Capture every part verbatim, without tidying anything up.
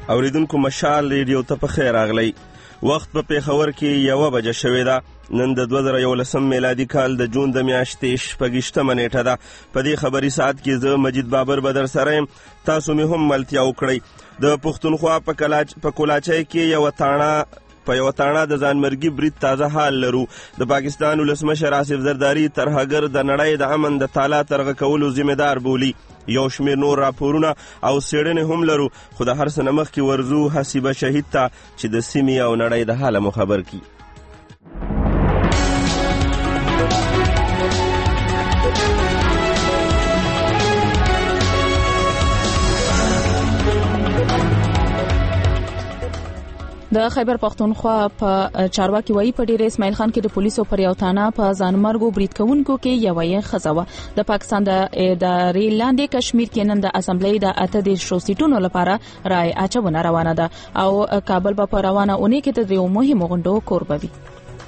اوریدونکو مشال ریډیو ته په خیر راغلی. وخت په پیښور کې یوه بجه شوې ده. نن د دوه زره یولسم میلادي کال د جون د میاشتې شپږیشتمه نیټه ده. په دې خبري ساعت کې زه مجید بابر به در سره یم. تاسو مې هم ملتیا وکړئ. د پښتونخوا په کلاچ په کولاچۍ کې یوه تاڼه په یو تاڼه د ځانمرګي برید تازه حال لرو. د پاکستان ولسمشر آصف زرداري ترهګر د نړۍ د امن د تالا ترغه کولو ذمہدار بولی. یو شمیر نور راپورونه او څېړنې هم لرو، خو د هر څه نه مخکې ورځو حسیبه شهید ته چې د سیمې او نړۍ د حاله مو خبر کړي. د خیبر پختونخوا په چارواکي وایي په ډیر اسماعیل خان کې د پولیسو پر یو تانه په ځانمرګو برید کوونکو کې یو یې خزوه. د پاکستان د ادارې لاندې کشمیر کې نن د اسمبلی د اته دیرشو سیټونو لپاره رای اچونه روانه ده او کابل په روانه اونۍ کې د دریو مهمو غونډو کوربه وي.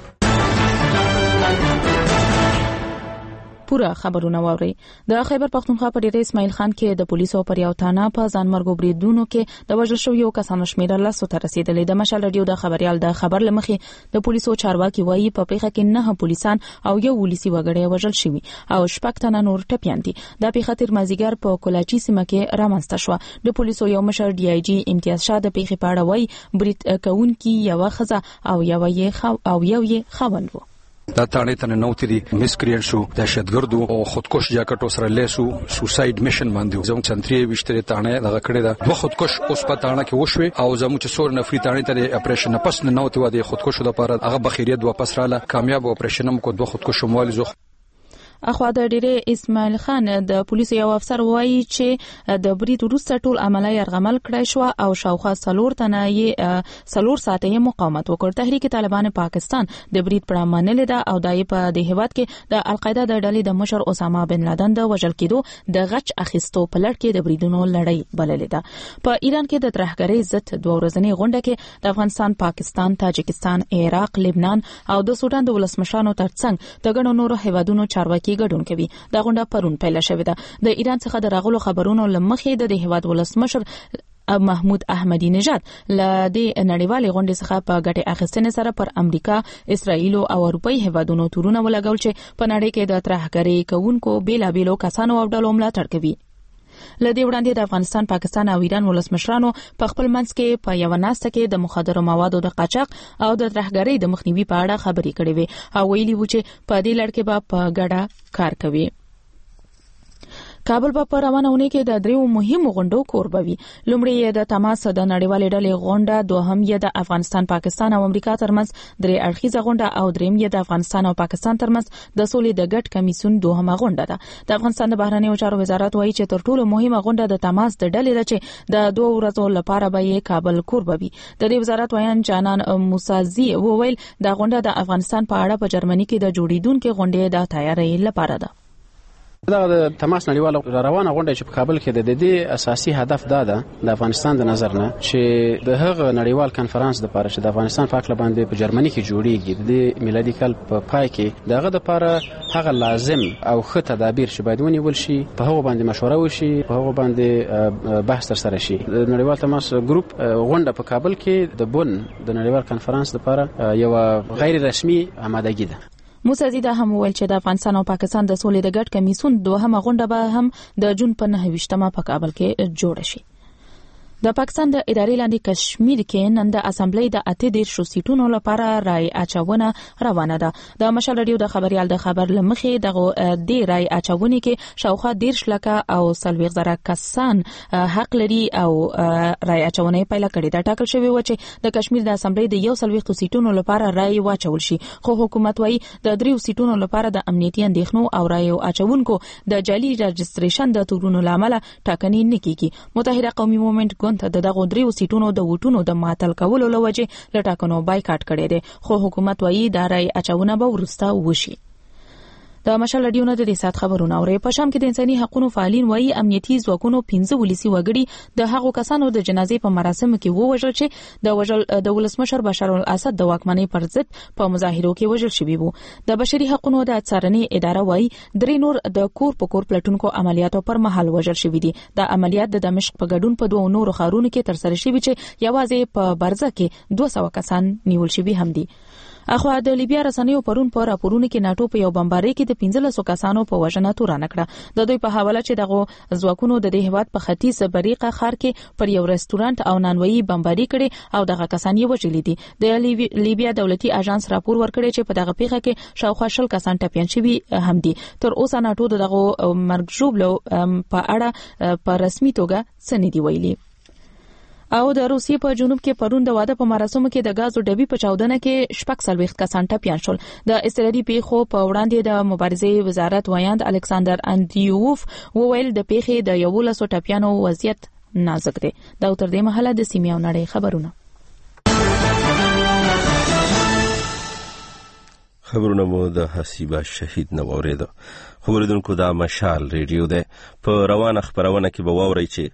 پورا خبرونه واوري. د خیبر پختونخوا په ډیره اسماعیل خان کې د پولیسو پر یو تانه په ځانمرګو بریدونو کې د وژل شویو کسانو شمېر لسو ته رسیدلی. د مشال رادیو د خبريال د خبر لمخې د پولیسو چارواکي وایي په پیښه کې نه پولیسان او یو ولسی وګړی وژل شوی او شپږ تنه نور ټپیان دي. د پیښه تر مازیګر په کولاچی سیمه کې رامنځته شوه. د پولیسو یو مشر ډي آی جی امتیاز شاه د پیښې په اړه وایي برید کوونکي یو خزه او یو یې خو او یو یې خوند وو. دا تانه تنه نوتري مسکرین شو دهشتګردو او خودکش جاکټو سره لیسو سوساید میشن باندې زموږ سنتري وشتري تانه دغه کړی دا دوه خودکش اوس په تانه کې وشوي او زموږ څور نفري تانه ته اپریشن پس نه نوته و د خودکشو لپاره هغه بخیریت واپس رااله کامیاب اپریشن هم کو دوه خودکش موالي زو. اخوا د ډیره اسماعیل خان د پولیسو یو افسر وایي چې د برید وروسته ټول عملیات يرغمل کړای شو او شاوخوا څلور تنه یې څلور ساعته مقاومت وکړ. تحریک طالبان پاکستان د برید پر منل ده او دای په د هیواد کې د القاعده د ډلې د مشر اسامه بن لادن د وژل کېدو د غچ اخیستو په لړ کې د بریدونو لړۍ بللې ده. په ایران کې د ترهګرۍ ضد دوه ورځنۍ غونډه کې د افغانستان، پاکستان، تاجکستان، عراق، لبنان او د سودان د ولسمشرانو ترڅنګ د ګڼو نورو هیوادونو چارواکي ګډون کوي. دا غونډه پرون پیل شوې ده. د ایران څخه د راغلو خبرونو لمخې د هیواد ولسمشر محمود احمدی نژاد ل دې نړیوالې غونډې څخه په ګټه اخیستنې سره پر امریکا، اسرائیل او اروپאי هیوادونو تورونه ولګول چې په نړۍ کې د ترهګرۍ کوونکو بیلابیلو کسانو او ډلو ملاتړ کوي. لدې وړاندې د افغانستان، پاکستان او ایران ولسمشرانو په خپل منځ کې په یو ناسته کې د مخدرو موادو د قاچاق او د ترهګرۍ د مخنیوي په اړه خبرې کړې وې او ویلي و چې په دې لړ کې به په ګډه کار کوي. کابل په روانه اونۍ کې د دریو مهمو غونډو کوربه وي. لومړی د تماس د نړیوالې ډلې غونډه، دوهم یې د افغانستان، پاکستان او امریکا ترمنځ درې اړخیزه غونډه او دریم یې د افغانستان او پاکستان ترمنځ د سولې د ګډ کمیسیون دوهمه غونډه ده. د افغانستان د بهرنیو چارو وزارت وایي چې تر ټولو مهمه غونډه د تماس د ډلې ده چې د دوه ورځو لپاره به یې کابل کوربه وي. د دې وزارت وایي جانان موسازي وویل د غونډه د افغانستان په اړه په جرمني کې د جوړیدونکو غونډې د تیاری لپاره ده. دا د تماس نړیواله روانه غونډه چې په کابل کې د دې اساسي هدف دا ده د افغانستان د نظر نه چې د هغه نړیوال کانفرنس د لپاره چې د افغانستان په اړه باندې په جرمني کې جوړیږي د میلادي کال په پای کې دغه د لپاره هغه لازم او ښه تدابیر چې باید ونیول شي په هغه باندې مشوره وشي، په هغه باندې بحث تر سره شي. د نړیوال تماس ګروپ غونډه په کابل کې د بون د نړیوال کانفرنس لپاره یو غیر رسمي آمادګي ده. موسازي دا هم ویل چې د افغانستان او پاکستان د سولې د ګډ کمیسیون دوهمه غونډه به هم د جون په نهه ویشتمه په کابل کې جوړه شي. د پاکستان د ادارې لاندې کشمیر کې نن د اسمبلی د اته دیرشو سیټونو لپاره رای اچونه روانه ده. د مشال رادیو د خبريال د خبر لمخې دغه د رای اچونې کې شاوخوا دیرش لکه او سلويغ زره کسان حق لري او رای اچونه پیل کړي. دا ټاکل شوی و چې د کشمیر د اسمبلی د یو سلويغ سیټونو لپاره رای واچول شي، خو حکومت وايي د دریو سیټونو لپاره د امنیتي اندېښنو او رای اچونکو د جعلي رجستریشن د تورونو لامل ټاکنې نه کیږي. متحده قومي موومېنټ ګوند د دغه دریو سیټونو د ووټونو د معطل کولو لوجه لټاکنو بایکاټ کړي دي، خو حکومت وايي دا رای اچونه به ورسته وشي. د مشال رادیو نه د سات خبرونه اوري. په شام کې د انساني حقوقو فعالین وایي امنیتي ځواکونو پنځه ولسی وګړي د هغو کسانو د جنازې په مراسمو کې ووژل چې د وژل د ولسمشر بشار الاسد د واکمنۍ پر ضد په مظاهرو کې وژل شوی وو. د بشري حقوقو د څارنې اداره وایي درې نور د کور په کور پلټونکو عملیاتو پر مهال وژل شوی دي. د عملیات د دمشق په ګډون په دوه نورو ښارونو کې ترسره شوی چې یوازې په برزه کې دوه سوه کسان نیول شوی هم دي. اخو د لیبیا رسنیو پرون په راپورونو کې ناتو په یو بمبارۍ کې د پنځه سوه کسانو په وژنه تورانه کړه. د دوی په حواله چې دغه ځواکونو د دې هیواد په ختیځ بریقه ښار کې پر یو رستورانت او نانوایي بمباري کړي او دغه کسان یې وژلي دي. د لیبیا دولتي اژانس راپور ورکړی چې په دغه پیښه کې شاوخوا شل کسان ټپیان شوي هم دي. تر اوسه ناتو دغه مرګ ژوبلو په اړه په رسمي توګه څه نه دی ویلي. او د روسیې په جنوب کې پرون د واده په مراسمو کې د غازو ډبې په چاودنه کې شپږ څلوېښت کسان ټپیان شول. د استرالي پیښو په وړاندې د مبارزې وزارت وایاند الکساندر اندریوف وویل د پیښې د یولسو ټپیانو وضعیت نازک دی. دا تر دې مهاله د سیمې او نړۍ خبرونه. خبرونه مو د حسیبه شهید نه واورېده. خبرېدونکو دا مشال ریډیو ده. په روانه خبرونه کې به واورئ چې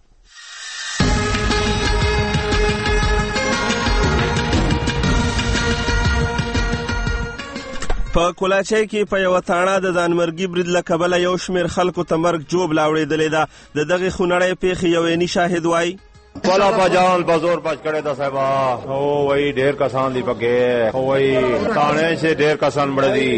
په کولاچۍ کې په یو تاڼه د ځانمرګي برید له کبله یو شمېر خلکو ته مرګ جوب لاوړېدلې ده. د دغې خونړۍ پیښې یو عیني شاهد وایي والا پجان بزور پچ کړه د صاحبا او وای ډېر کسان دی پکې او وای تاڼه سے ډېر کسان مړ دي.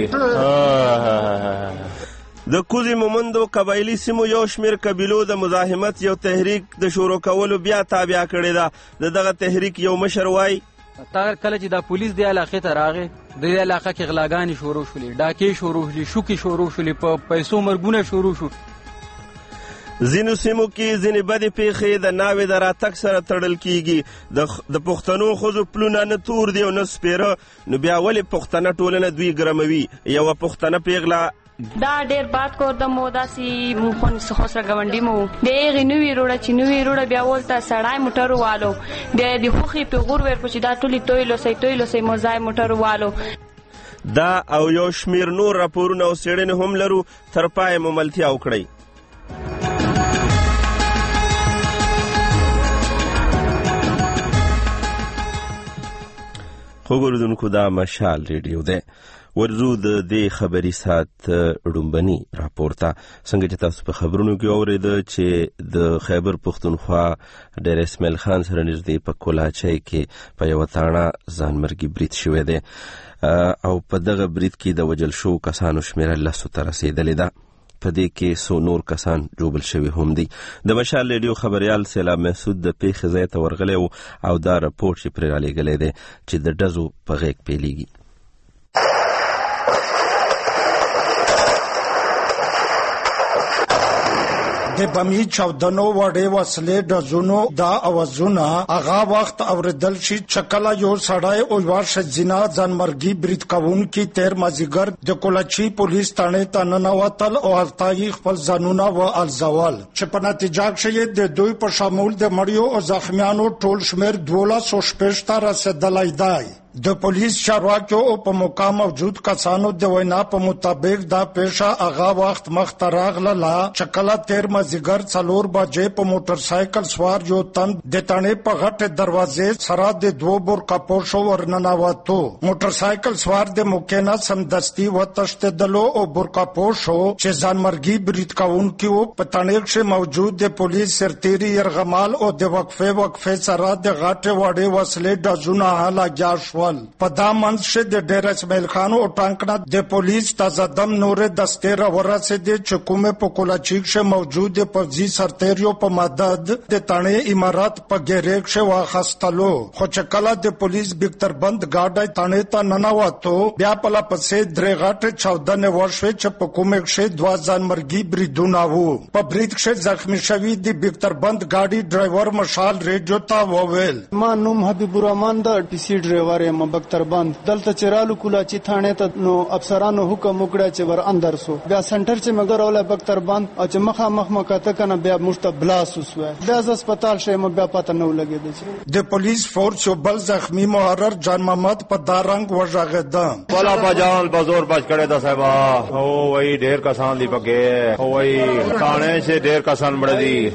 د کوزي مومندو قبایلی سیمو یو شمېر قبیلو د مزاحمت یو تحریک د شروع کولو بیا تابع کړې ده. د دغه تحریک یو مشر وایي تا کله چې د پولیس د علاقې ته راغی د دې علاقه کې غلاګانې شروع شولې، ډاکې شروع شولې، شوکې شروع شولې، په پیسو مرګونه شروع شو. ځینو سیمو کې ځینې بدې پیښې د ناوې د راتګ سره تړل کیږي. د پښتنو ښځو پلونه نه تور دی او نه سپېره، نو بیا ولې پښتنه ټولنه دوی ګرموي؟ یوه پښتنه پیغله دا ډېر باد کوردم او داسې مونږ خو سره ګاونډي مو د هغې نوې روړه چې نوې روړه بیا ولته سړی موټر والو بیا د خوښې پیغور ورکړو چې دا ټولې توی لوسی توی لوسی موزای موټر والو. دا او یو شمېر نور راپورونه او څېړنې هم لرو. تر پایه مو ملتیا وکړئ. خبرونکو دا مشال ریډیو ده. ورزو د دې خبري سات ډومبني راپورته څنګه چې تاسو په خبرونو کې اورېده چې د خیبر پښتونخوا ډېر اسماعیل خان سره نږدې په کولاچۍ کې په یوه تاڼه ځانمرګي برید شوی دی او په دغه برید کې د وژل شوو کسانو شمېره لسو ته رسېدلې ده. په دې کې څو نور کسان جوبل شوي هم دي. د مشال ریډیو خبریال سیلاب محسود د پیښې ځای ته ورغلی و او دا رپورټ چې پرې رالیږلی دی چې د ډزو په غیږ پیلیږي. د بمی چاودنو وړې وسلې ډزونو دا اوازونه هغه وخت اوریدل شي چې کله یو سړی او یوه ښځینه ځانمرګي برید کوونکي تېر مازدیګر د کولاچۍ پولیس تاڼې ته ننوتل او هلته یې خپل ځانونه والځول چې په نتیجه کښې د دوی په شمول د مړیو او زخمیانو ټول شمېر دولس سوه شپږ ته رسېدلی دی. د پولیس چارواکو او په موقع موجود کسانو د وینا په مطابق دا پیښه هغه وخت مخته راغله چې کله تېر مازدیګر څلور بجې په موټر سایکل سوار یو تن د تڼې په غټې دروازې سره د دوو بورکاپوشو ورننوتو. موټر سایکل سوار د موقع نه سمدستي وتښتېدلو او بورکاپوشو چې ځانمرګي برید کوونکي وو په تڼې کښې موجود د پولیس سرتېري یرغمال او د وقفې وقفې سره د غټې وړې وسلې ډزونه لګیا شول. په دا منځ کښې د ډېر اسماعیل خان او ټانک نه د پولیس تازه دم نورې دستې راورسېدې چې کومې په کولاچۍ کښې موجود د پوځي سرتېریو په مدد د تڼې عمارت په ګیرې کښې واخیستلو. خو چې کله د پولیس بکتربند ګاډی تڼې ته ننوتو بیا پله پسې درې غټې چاودنې وشوې چې په کومې کښې دوه ځانمرګي بریدونه وو. په برید کښې زخمي شوي د بکتربند ګاډي ډرایور مشال ریډیو ته وویل ما نوم حبیب الرحمن د ټي سي ډرایور یم یم بختربند دلته چرالو کولاچی تھانه ته نو افسرانو حکم وکړه چې ور اندر سو بیا سنټر چې مګر اوله بختربند او چې مخه مخ مکاته کنه بیا مشت بلاس وسو بیا ز هسپتال شیم بیا پته نو لګید د پولیس فورس یو بل زخمی محرر جان محمد په دارنګ وژغه والا بجان بزور بچ کړه د صاحب او وای ډیر کسان دی پکې او وای تھانے سے ډیر کسان مړ دي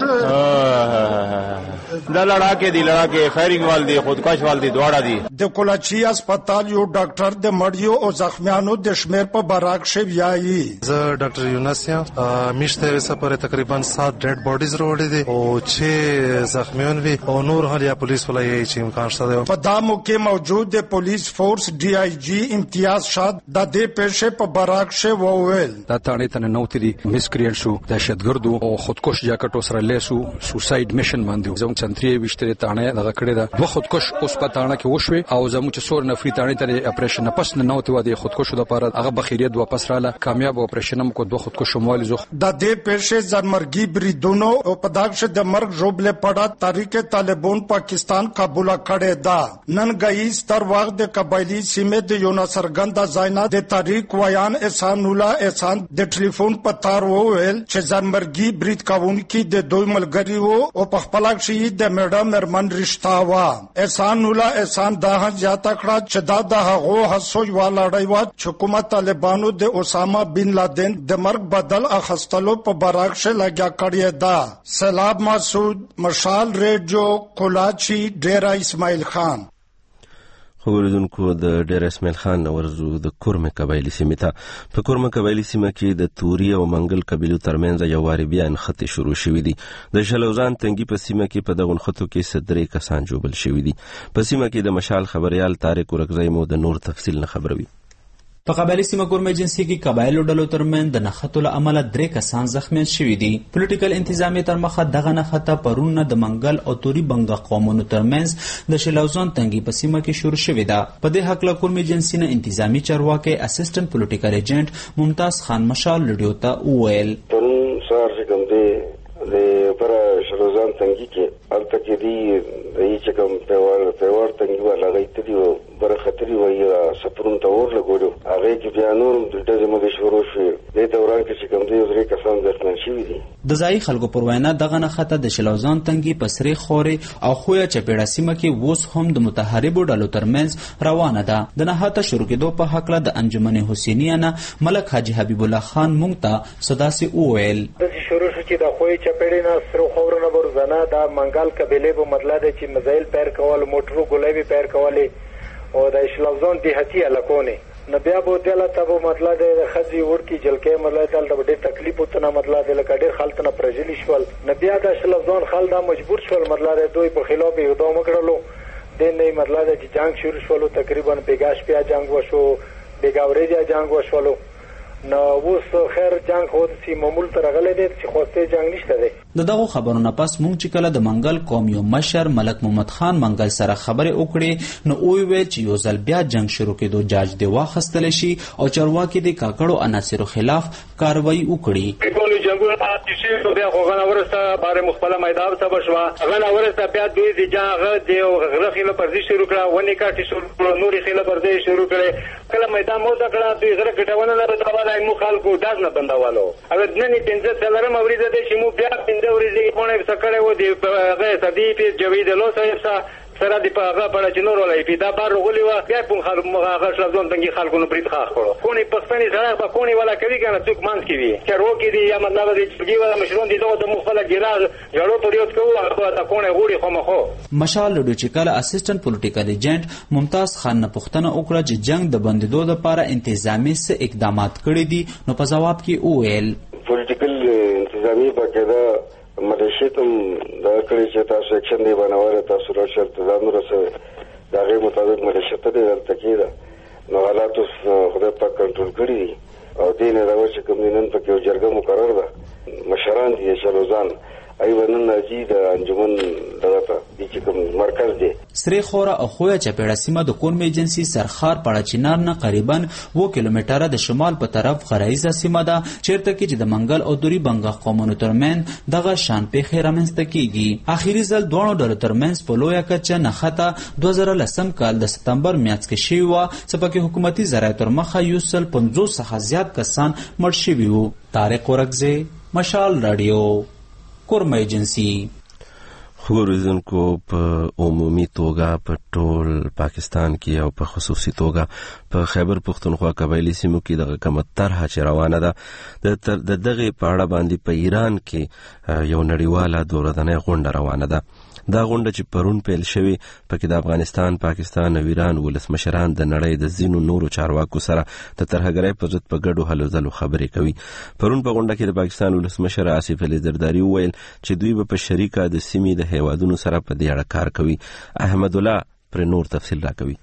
دا لڑاکے دی لڑاکے فائرنگ وال دی خودکش وال دی دواړه دي د کولاچی هسپتال یو ډاکټر د مړیو او زخمیانو د شمیر په براک شوی یایي زه ډاکټر یونس یم میشته سپاره تقریبا سات ډیډ باډیز وروړي دي او چې زخمیان وي او نور هلیا پولیس ولای چې امکان شته په دامو کې موجود د پولیس فورس ډي آی جی امتیاز شاد د دې پېښې په براک شوی وویل دا تانه تنه نوتري مسکرینټ شو دهشتګردو او خودکش جاکټو سره لیسو سوساید میشن باندې زموږ سنتري وشتره تانه دغه کړی دا دوه خودکش اوس په تانه کې وشوي او زموږ څور نفري تانه ته اپریشن پس نه نوته و د خودکشو د لپاره هغه بخیریت واپس رااله کامیاب اپریشن هم کو دوه خودکشو مال زو د دې پېښې ځانمرګي بریدونو او په داغه د مرګ جوړبل پړه تاریخ طالبان پاکستان قبول کړي دا نن غي ستر وخت د قبایلی سیمه د یو نصرګند زینا د تاریخ ویان احسان الله احسان د ټلیفون په تار وویل چې ځانمرګي برید کاونکي د دوی ملګری وو او په خپل شهید د میډم مرمن رښتا وا احسان الله احسان دا زیاته کړه چې دا د هغه حسوي والاړی و چې حکومت طالبانو د اسامه بن لادن د مرګ بدل اخستلو په براک شه لګیا کړی دا سلام مسعود مشال ریډیو کولاچی ډیرا اسماعیل خان خبردونکو د ډیر اسماعیل خان ورزو د کورمه قبایلی سیمه ته په کورمه قبایلی سیمه کې د توري او منګل قبیلو ترمنځ یو واری بیا انخته شروع شوې دي د شلوزان تنګي په سیمه کې په دغه خطو کې صدرې کسان جوړل شوې دي په سیمه کې د مشال خبريال طارق ورغزی مو د نور تفصیل نه خبروي په قبایلی سیمه کورمه ایجنسی کې قبایلو ډلو ترمن د نخښتو له امله درې کسان زخمیان شوي دي پولیټیکل انتظامی تر مخه دغه نښته پرون د منګل او توري بنګا قومونو ترمنځ د شلوزان تنګي په سیمه کې شروع شوې ده په دې حق له کورمه ایجنسی نه انتظامی چارواکي اسسټنټ پولیټیکل ایجنټ ممتاز خان مشال لډیو ته وویل پرون سهار چې کوم دی د پر شلوزان تنګي کې الته کې دی د چې کوم پیوړ پیوړ تنګي ولا غیت دی بر خطري وایي سپرون ته ور لګورو هغه کې بیا نور د دې مګ شروع شو د دوران کې چې کوم دی درې کسان ځخمن شوي دي د ځای خلکو پر وینا دغه نښته د شلوزان تنګي پسري خوري او خویا چپېړه سیمه کې ووس هم د متحاربو ډلو ترمنځ روانه ده د نښته شروع کېدو په حق له د انجمن حسینیه نه ملک حاجی حبیب الله خان مونږ ته صداسي وویل شروع شو چې د خوې چپېړې نه سره خورونه ورزنه د منګال قبيله په مطلب دی چې مزایل پیر کول موټرو ګلابي پیر کولې او د شلوزان دیهتی علاقونه نو بیا به دله ته به مطلب دی د ښځې ورکي جلکې مطلب دلته به ډېر تکلیف ورته نه مطلب دی لکه ډېر خلک نه پرژلي شول نو بیا د شلوزان خلک دا مجبور شول مطلب دی دوی په خلاف یې اقدام وکړلو دې نه مطلب دی چې جنګ شروع شولو تقریبا بیګا شپیا جنګ وشو بیګا ورځې جنګ وشولو نو اوس خیر جنگ خو د معمول تر غلې دي چې خوسته جنگ نشته دی د دغه خبرونه پس مونږ چې کله د منګل قوم یو مشر ملک محمد خان منګل سره خبرې وکړې نو وی وی چې یو ځل بیا جنگ شروع کېدو جاج دی واخستل شي او چارواکي د کاکړو عناصرو خلاف کاروایی وکړي ټول جنگونه چې نو بیا غوغا ورسته بار مخبله میدان ته بشوا غنا ورسته بیا دوی د جنگ دی او غرخیله پرځي شروع کړه ونی کاټي شروع کړه نوري خیله پرځي شروع کړه کله میدان مو دا کړه دوی غره کټونه نه راځي مو خلکو داس نه بندوالو اگر نن پنځه څلورم اوریده د شمو بیا پنځه اوریده په نه سکړې و دی هغه سدی په جوید لو صاحب سره دی په هغه په چنور ولای په دا بار غولي و بیا په خلکو هغه شلون تنګي خلکو نو برید خاص کړو کونی پښتني سره په کونی ولا کوي کنه څوک مانس کوي چې روکي دی یا مطلب دی چې ولا مشرون دي دوه د مخفله ګراج جوړو پریوت کوو هغه د کونی غوړي خو مخو مشال لډو چې کله اسسټنټ پولیټیکل ایجنټ ممتاز خان نه پښتنه وکړه چې جنگ د بندیدو لپاره انتظامی څه اقدامات کړي دي نو په جواب کې وویل پولیټیکل انتظامی باقاعده ملیشیتم دا کړی چې تاسو اکشن دی باندې تاسو راځئ تزامن رسوي دا غي مطابق ملیشیت دی دلته کېده نو حالات خدای پاک کنټرول کړی او دین راوځي کوم نن په کې جرګه مقرر ده مشران دي شلوزان ایوانن ناجی د انجمن دغه ته چې کوم مرکز دی سری خورا او خویا چپېړه سیمه د کورم ایجنسی سرخار پړه چینار نه قریبا و کیلومتره د شمال په طرف غرایزه سیمه ده چیرته کې چې د منګل او دوری بنګا قومونو ترمن دغه شان پیښې رامنځته کیږي. اخیری ځل دوه ډلو ترمنځ په لویه کچه نښته دوه زره لسم کال د سپتمبر میاشت کې شوی و چې پکې حکومتي ذرایع تر مخه یو سل پنځوس څخه زیات کسان مړ شوي وو. طارق ورکزی، مشال رادیو، کورم ایجنسی. خبرویدونکو په عمومي توګه په ټول پاکستان کې او په خصوصي توګه په خیبر پختونخوا قبایلی سیمو کې دغه کومه طرحه چې روانه ده د دغه په اړه باندې په ایران کې یو نړیواله دورهدنۍ غونډه روانه ده. دا غونډه چې پرون پیل شوې پکې د افغانستان، پاکستان او ایران ولسمشران د نړۍ د ځینو نورو چارواکو سره د ترهګرۍ په ضد په ګډو هلو ځلو خبرې کوي. پرون په غونډه کې د پاکستان ولسمشر آصف علي زرداري وویل چې دوی به په شریکه د سیمې د هیوادونو سره په دې اړه کار کوي. احمد الله پر نور تفصیل راکوي.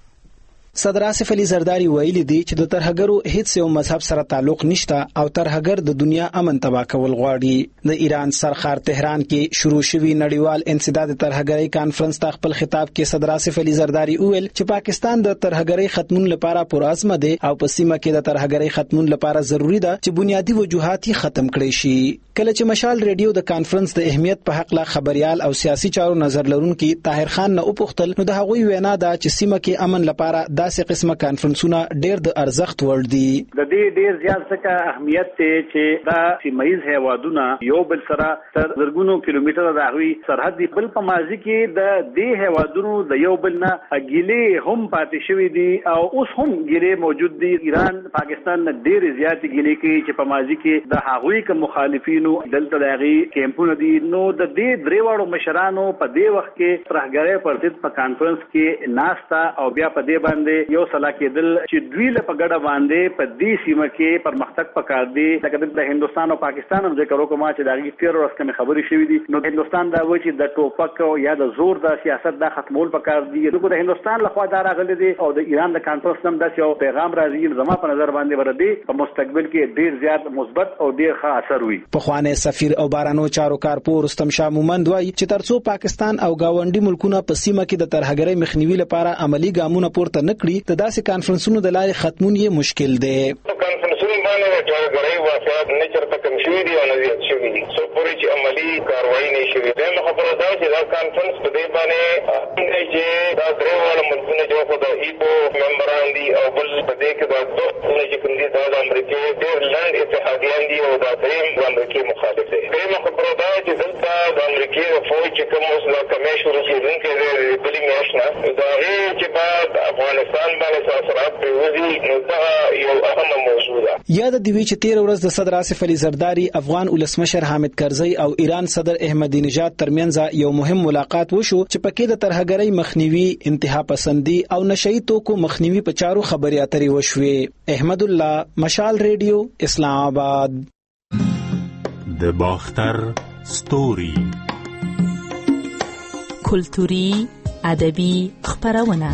صدر آصف علي زرداري ویلي دي چې د ترهګرو هیڅ یو مذهب سره تعلق نشته او ترهګر د دنیا امن تباه کول غواړي. د ایران سرخار تهران کې شروع شوی نړیوال انسداد ترهګرۍ کانفرنس ته خپل خطاب کې صدر آصف علي زرداري ویل چې پاکستان د ترهګرۍ ختمون لپاره پرعزم دی او په سیمه کې د ترهګرۍ ختمون لپاره ضروری ده چې بنیادی وجوهات یې ختم کړي شي. کله چې مشال ریډیو د کانفرنس د اهمیت په حق لا خبريال او سیاسي چارو نظر لرونکي طاهر خان نه وپوښتل نو د هغوی وینا ده چې سیمه کې امن لپاره داسې قسمه کانفرنسونه ډېر د ارزښت وړ دي. د دې ډېر زیات څه اهمیت ته چې دا سیمایي هیوادونه یو بل سره تر زرګونو کیلومتره د هغوی سرحد دی. بل په ماضي کې د دې هیوادونو د یو بل نه ګیلې هم پاتې شوي دي او اوس هم ګیلې موجود دي. ایران پاکستان نه ډېر زیات ګیلې کوي چې په ماضي کې د هغوی کوم مخالفینو دلته د هغوی کیمپونه دي. نو د دې درې واړو مشرانو په دې وخت کې ترهګرۍ پر ضد په کانفرنس کې ناستا او بیا په دې باندې یو سلا کېدل چې دوی له په ګډه باندې په دې سیمه کې پرمختګ پکار دی. لکه د هندوستان او پاکستان هم ذکر وکړم چې د هغې تېر ورځ کومې خبرې شوي دي. نو هندوستان دا وایي چې د ټوپک یا د زور د سیاست دا ختمول پکار دي. نو د هندوستان لخوا دا راغلی دی او د ایران د کانفرنس هم داسې یو پیغام راځي. زما په نظر باندې به د دې په مستقبل کې ډېر زیات مثبت او ډېر ښه اثر وي. پخوانی سفیر او بارانو چارو کارپور رستم شاه مومند وایي چې تر څو پاکستان او گاونډي ملکونه په سیمه کې د ترهګرۍ مخنیوي لپاره عملی ګامونه پورته نه کړي د داسې کانفرنسونو د لارې ختمون یې مشکل دی. کانفرنسونه باندې ترهګرۍ واقعات نه چرته کم شوي دي او نه زیات شوي دي څو پورې چې عملي کاروایي نه شوي. دویمه خبره دا چې دا کانفرنس په دې باندې چې دا درې واړه ملکونه چې خو د ایپو ممبران دي او بل په دې کې دا دوه چې کوم دي دا د امریکې ډېر لنډ اتحادیان دي او دا دریم د امریکې مخالف دی. دریمه خبره دا چې دلته د امریکې د فوج چې کوم اوس له کمیشن رسېدونکی دی بلې میاشت نه د هغې چې بعد افغانستان باندې اثرات پرېوځي نو دغه یو اهمه موضوع ده. یاد دې وي چې تېره ورځ د صدر آصف علي زرداري افغان ولسمشر حامد کرزي او ایران صدر احمدي نژاد ترمنځ یو مهم ملاقات وشو چې پکې د ترهګرۍ مخنیوي، انتها پسندي او نشئی توکو مخنیوي په چارو خبرې اترې وشوې. احمد الله، مشال ریډیو، اسلام آباد. د باختر ستوري کلتوري ادبي خبرونه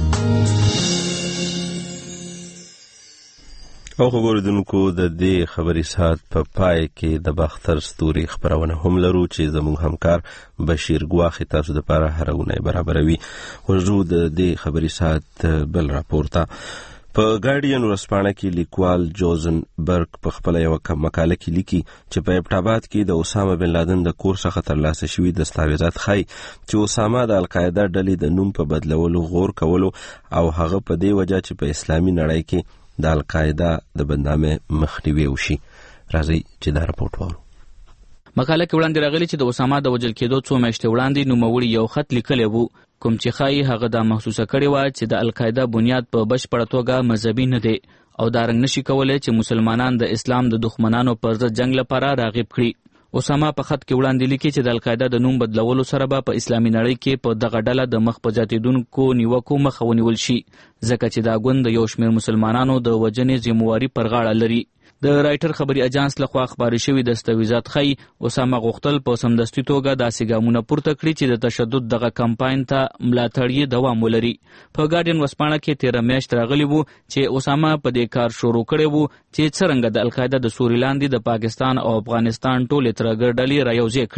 او خبردونکو د دې خبري ساعت په پا پای کې د باختر ستوري خبرونه هم لرو چې زموږ همکار بشیر ګواخي تاسو د لپاره هر اونۍ برابروي. ورجو د دې خبري ساعت بل راپورته په ګارډین ورسپانه کې لیکوال جوزن برګ په خپل یو مقاله کې لیکي چې په ابټاباد کې د اسامه بن لادن د کور څخه ترلاسه شوي دستاویزات ښایي چې اسامه د القاعده ډلې د نوم په بدلولو غور کولو او هغه په دې وجه چې په اسلامي نړۍ کې د القاعده د بدنامۍ مخنیوي وشي. راځي چې دا راپورټ وورو. مقاله کې وړاندې راغلی چې د اسامه د وژل کېدو څو میاشتې وړاندې نوموړي یو خط لیکلی وو کوم چې ښایي هغه دا محسوسه کړې وه چې د القاعده بنیاد په بشپړه توګه مذهبي نه دی او دا رنګ نشي کولی چې مسلمانان د اسلام د دښمنانو پر ضد جنګ لپاره راغب کړي. اسامه په خط کې وړاندې لیکي چې د القاعده د نوم بدلولو سره به په اسلامي نړۍ کې په دغه ډله د مخ په زیاتېدونکو نیوکو مخه ونیول شي ځکه چې دا ګوند د یو شمېر مسلمانانو د وژنې ذمهواري پر غاړه لري. د رایټر خبري اجانس لخوا خبري شوی دستاویزات ښایي اسامه غوښتل په سمدستي توګه داسې ګامونه پورته کړي چې د تشدد دغه کمپاین ته ملاتړ یې دوام ولري. په ګارډین ورځپاڼه کې تېره میاشت راغلی وو چې اسامه په دې کار شروع کړی وو چې څرنګه د القاعده د سوري لاندې د پاکستان او افغانستان ټولې ترهګر ډلې را یوځای کړي.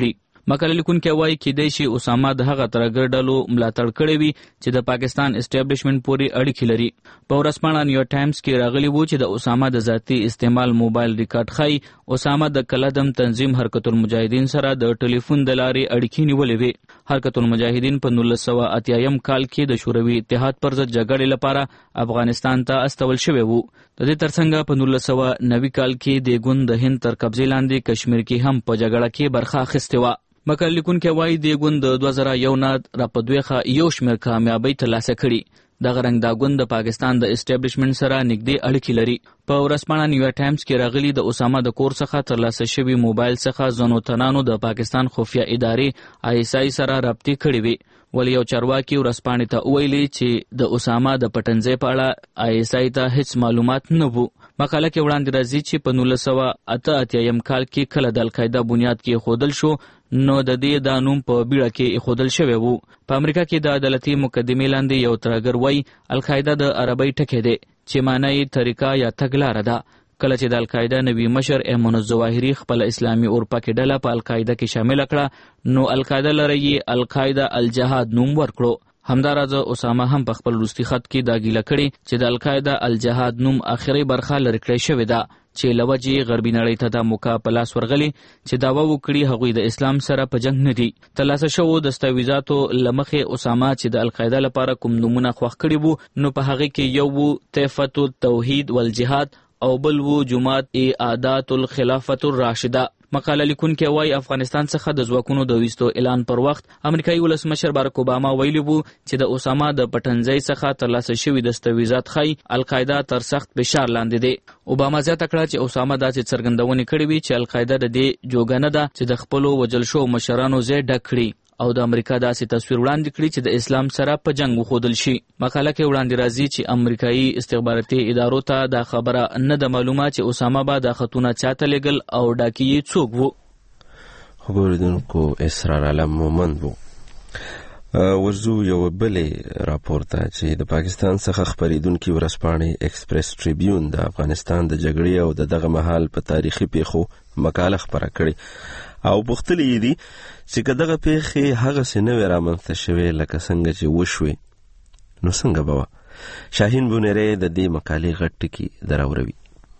مقاله لیکونکي وایي کېدای شي اسامه د هغه ترهګر ډلو ملاتړ کړی وي چې د پاکستان اسټابلیشمنټ پورې اړیکې لري. په ورځپاڼه نیویارک ټایمز کې راغلی وو چې د اسامه د ذاتي استعمال موبایل ریکارډ ښایي اسامه د کلدم تنظیم حرکت المجاهدین سره د ټلیفون د لارې اړیکې نیولې وې. حرکت المجاهدین په نولس سوه اتیایم کال کې د شوروي اتحاد پر ضد جګړې لپاره افغانستان ته استول شوی وو. د دې ترڅنګ په نولس سوه نوي کال کې د ګوند د هند تر قبضې لاندې کشمیر کې هم په جګړه کې برخه اخیستې وه. مقاله لیکونکي وایي د ګوند د دوه زره یو نه را په دویخه یو شمېر کامیابۍ ترلاسه کړي. دغه رنګ دا ګوند د پاکستان د اسټابلیشمنټ سره نږدې اړیکې لري. په ورځپاڼه نیویارک ټایمز کې راغلي د اسامه د کور څخه ترلاسه شوي موبایل څخه ځینو تنانو د پاکستان خفیه ادارې آی اس آی سره رابطې کړې وې. ولې یو چارواکي ورځپاڼې ته وویلي چې د اسامه د پټنځای په اړه آی اس آی ته هیڅ معلومات نه وو. مقاله کې وړاندې راځي چې په نولس سوه اته اتیایم کال کې کله د القاعده بنیاد کې ایښودل شو نو د دې دا نوم په بیړه کې ایښودل شوی وو. په امریکا کې د عدالتي مقدمې لاندې یو ترهګر وایي القاعده د عربۍ ټکی دی چې معنی یې طریقه یا تګلاره ده. کله چې د القاعده نوي مشر ایمن الظواهري خپل اسلامي اروپا کې ډله په القاعده کې شامل کړه نو القاعده لره یې القاعده الجهاد نوم ورکړو. همداراز اسامه هم په خپل وروستي خط کې دا ګیله کړې چې د القاعده الجهاد نوم اخري برخه لرې کړې شوې ده چې له وجې غربي نړۍ ته دا موقع په لاس ورغلي چې دعوه وکړي هغوی د اسلام سره په جنګ نه دي. ترلاسه شوو دستاویزاتو له مخې اسامه چې د القاعده لپاره کوم نومونه خوښ کړي وو نو په هغې کې یو وو طیفة التوحید والجهاد او بل وو جماعت اعادات الخلافة الراشده. مقاله لیکونکي وایي افغانستان څخه د ځواکونو د ویستو اعلان پر وخت امریکایي ولسمشر بارک اوباما ویلي وو چې د اسامه د پټنځای څخه ترلاسه شوي دستاویزات ښایي القاعده تر سخت فشار لاندې دی. اوباما زیاته کړه چې اسامه داسې څرګندونې کړې وي چې القاعده د دې جوګه نه ده چې د خپلو وژل شوو مشرانو ځای ډک کړي او د امریکا داسې تصویر وړاندې کړي چې د اسلام سره په جنګ وښودل شي. مقاله کې وړاندې راځي چې امریکایي استخباراتي ادارو ته دا خبره نه ده معلومه چې اسامه به دا خطونه چاته لېږل او ډاکي یې څوک وو. خبردونکو اسرار علم مومند وو. ورزو یو بلې راپور ته چې د پاکستان څخه خپریدونکي ورځپاڼې ایکسپریس ټریبیون د افغانستان د جګړې او د دغه مهال په تاریخي پیښو مقاله خپره کړې او پوښتلي دي چې که دغه پیښې هغسې نه وې رامنځته شوې لکه څنګه چې وشوې نو څنګه به وه. شاهین بونیری د دې مقالې غټ ټکي دراوروي.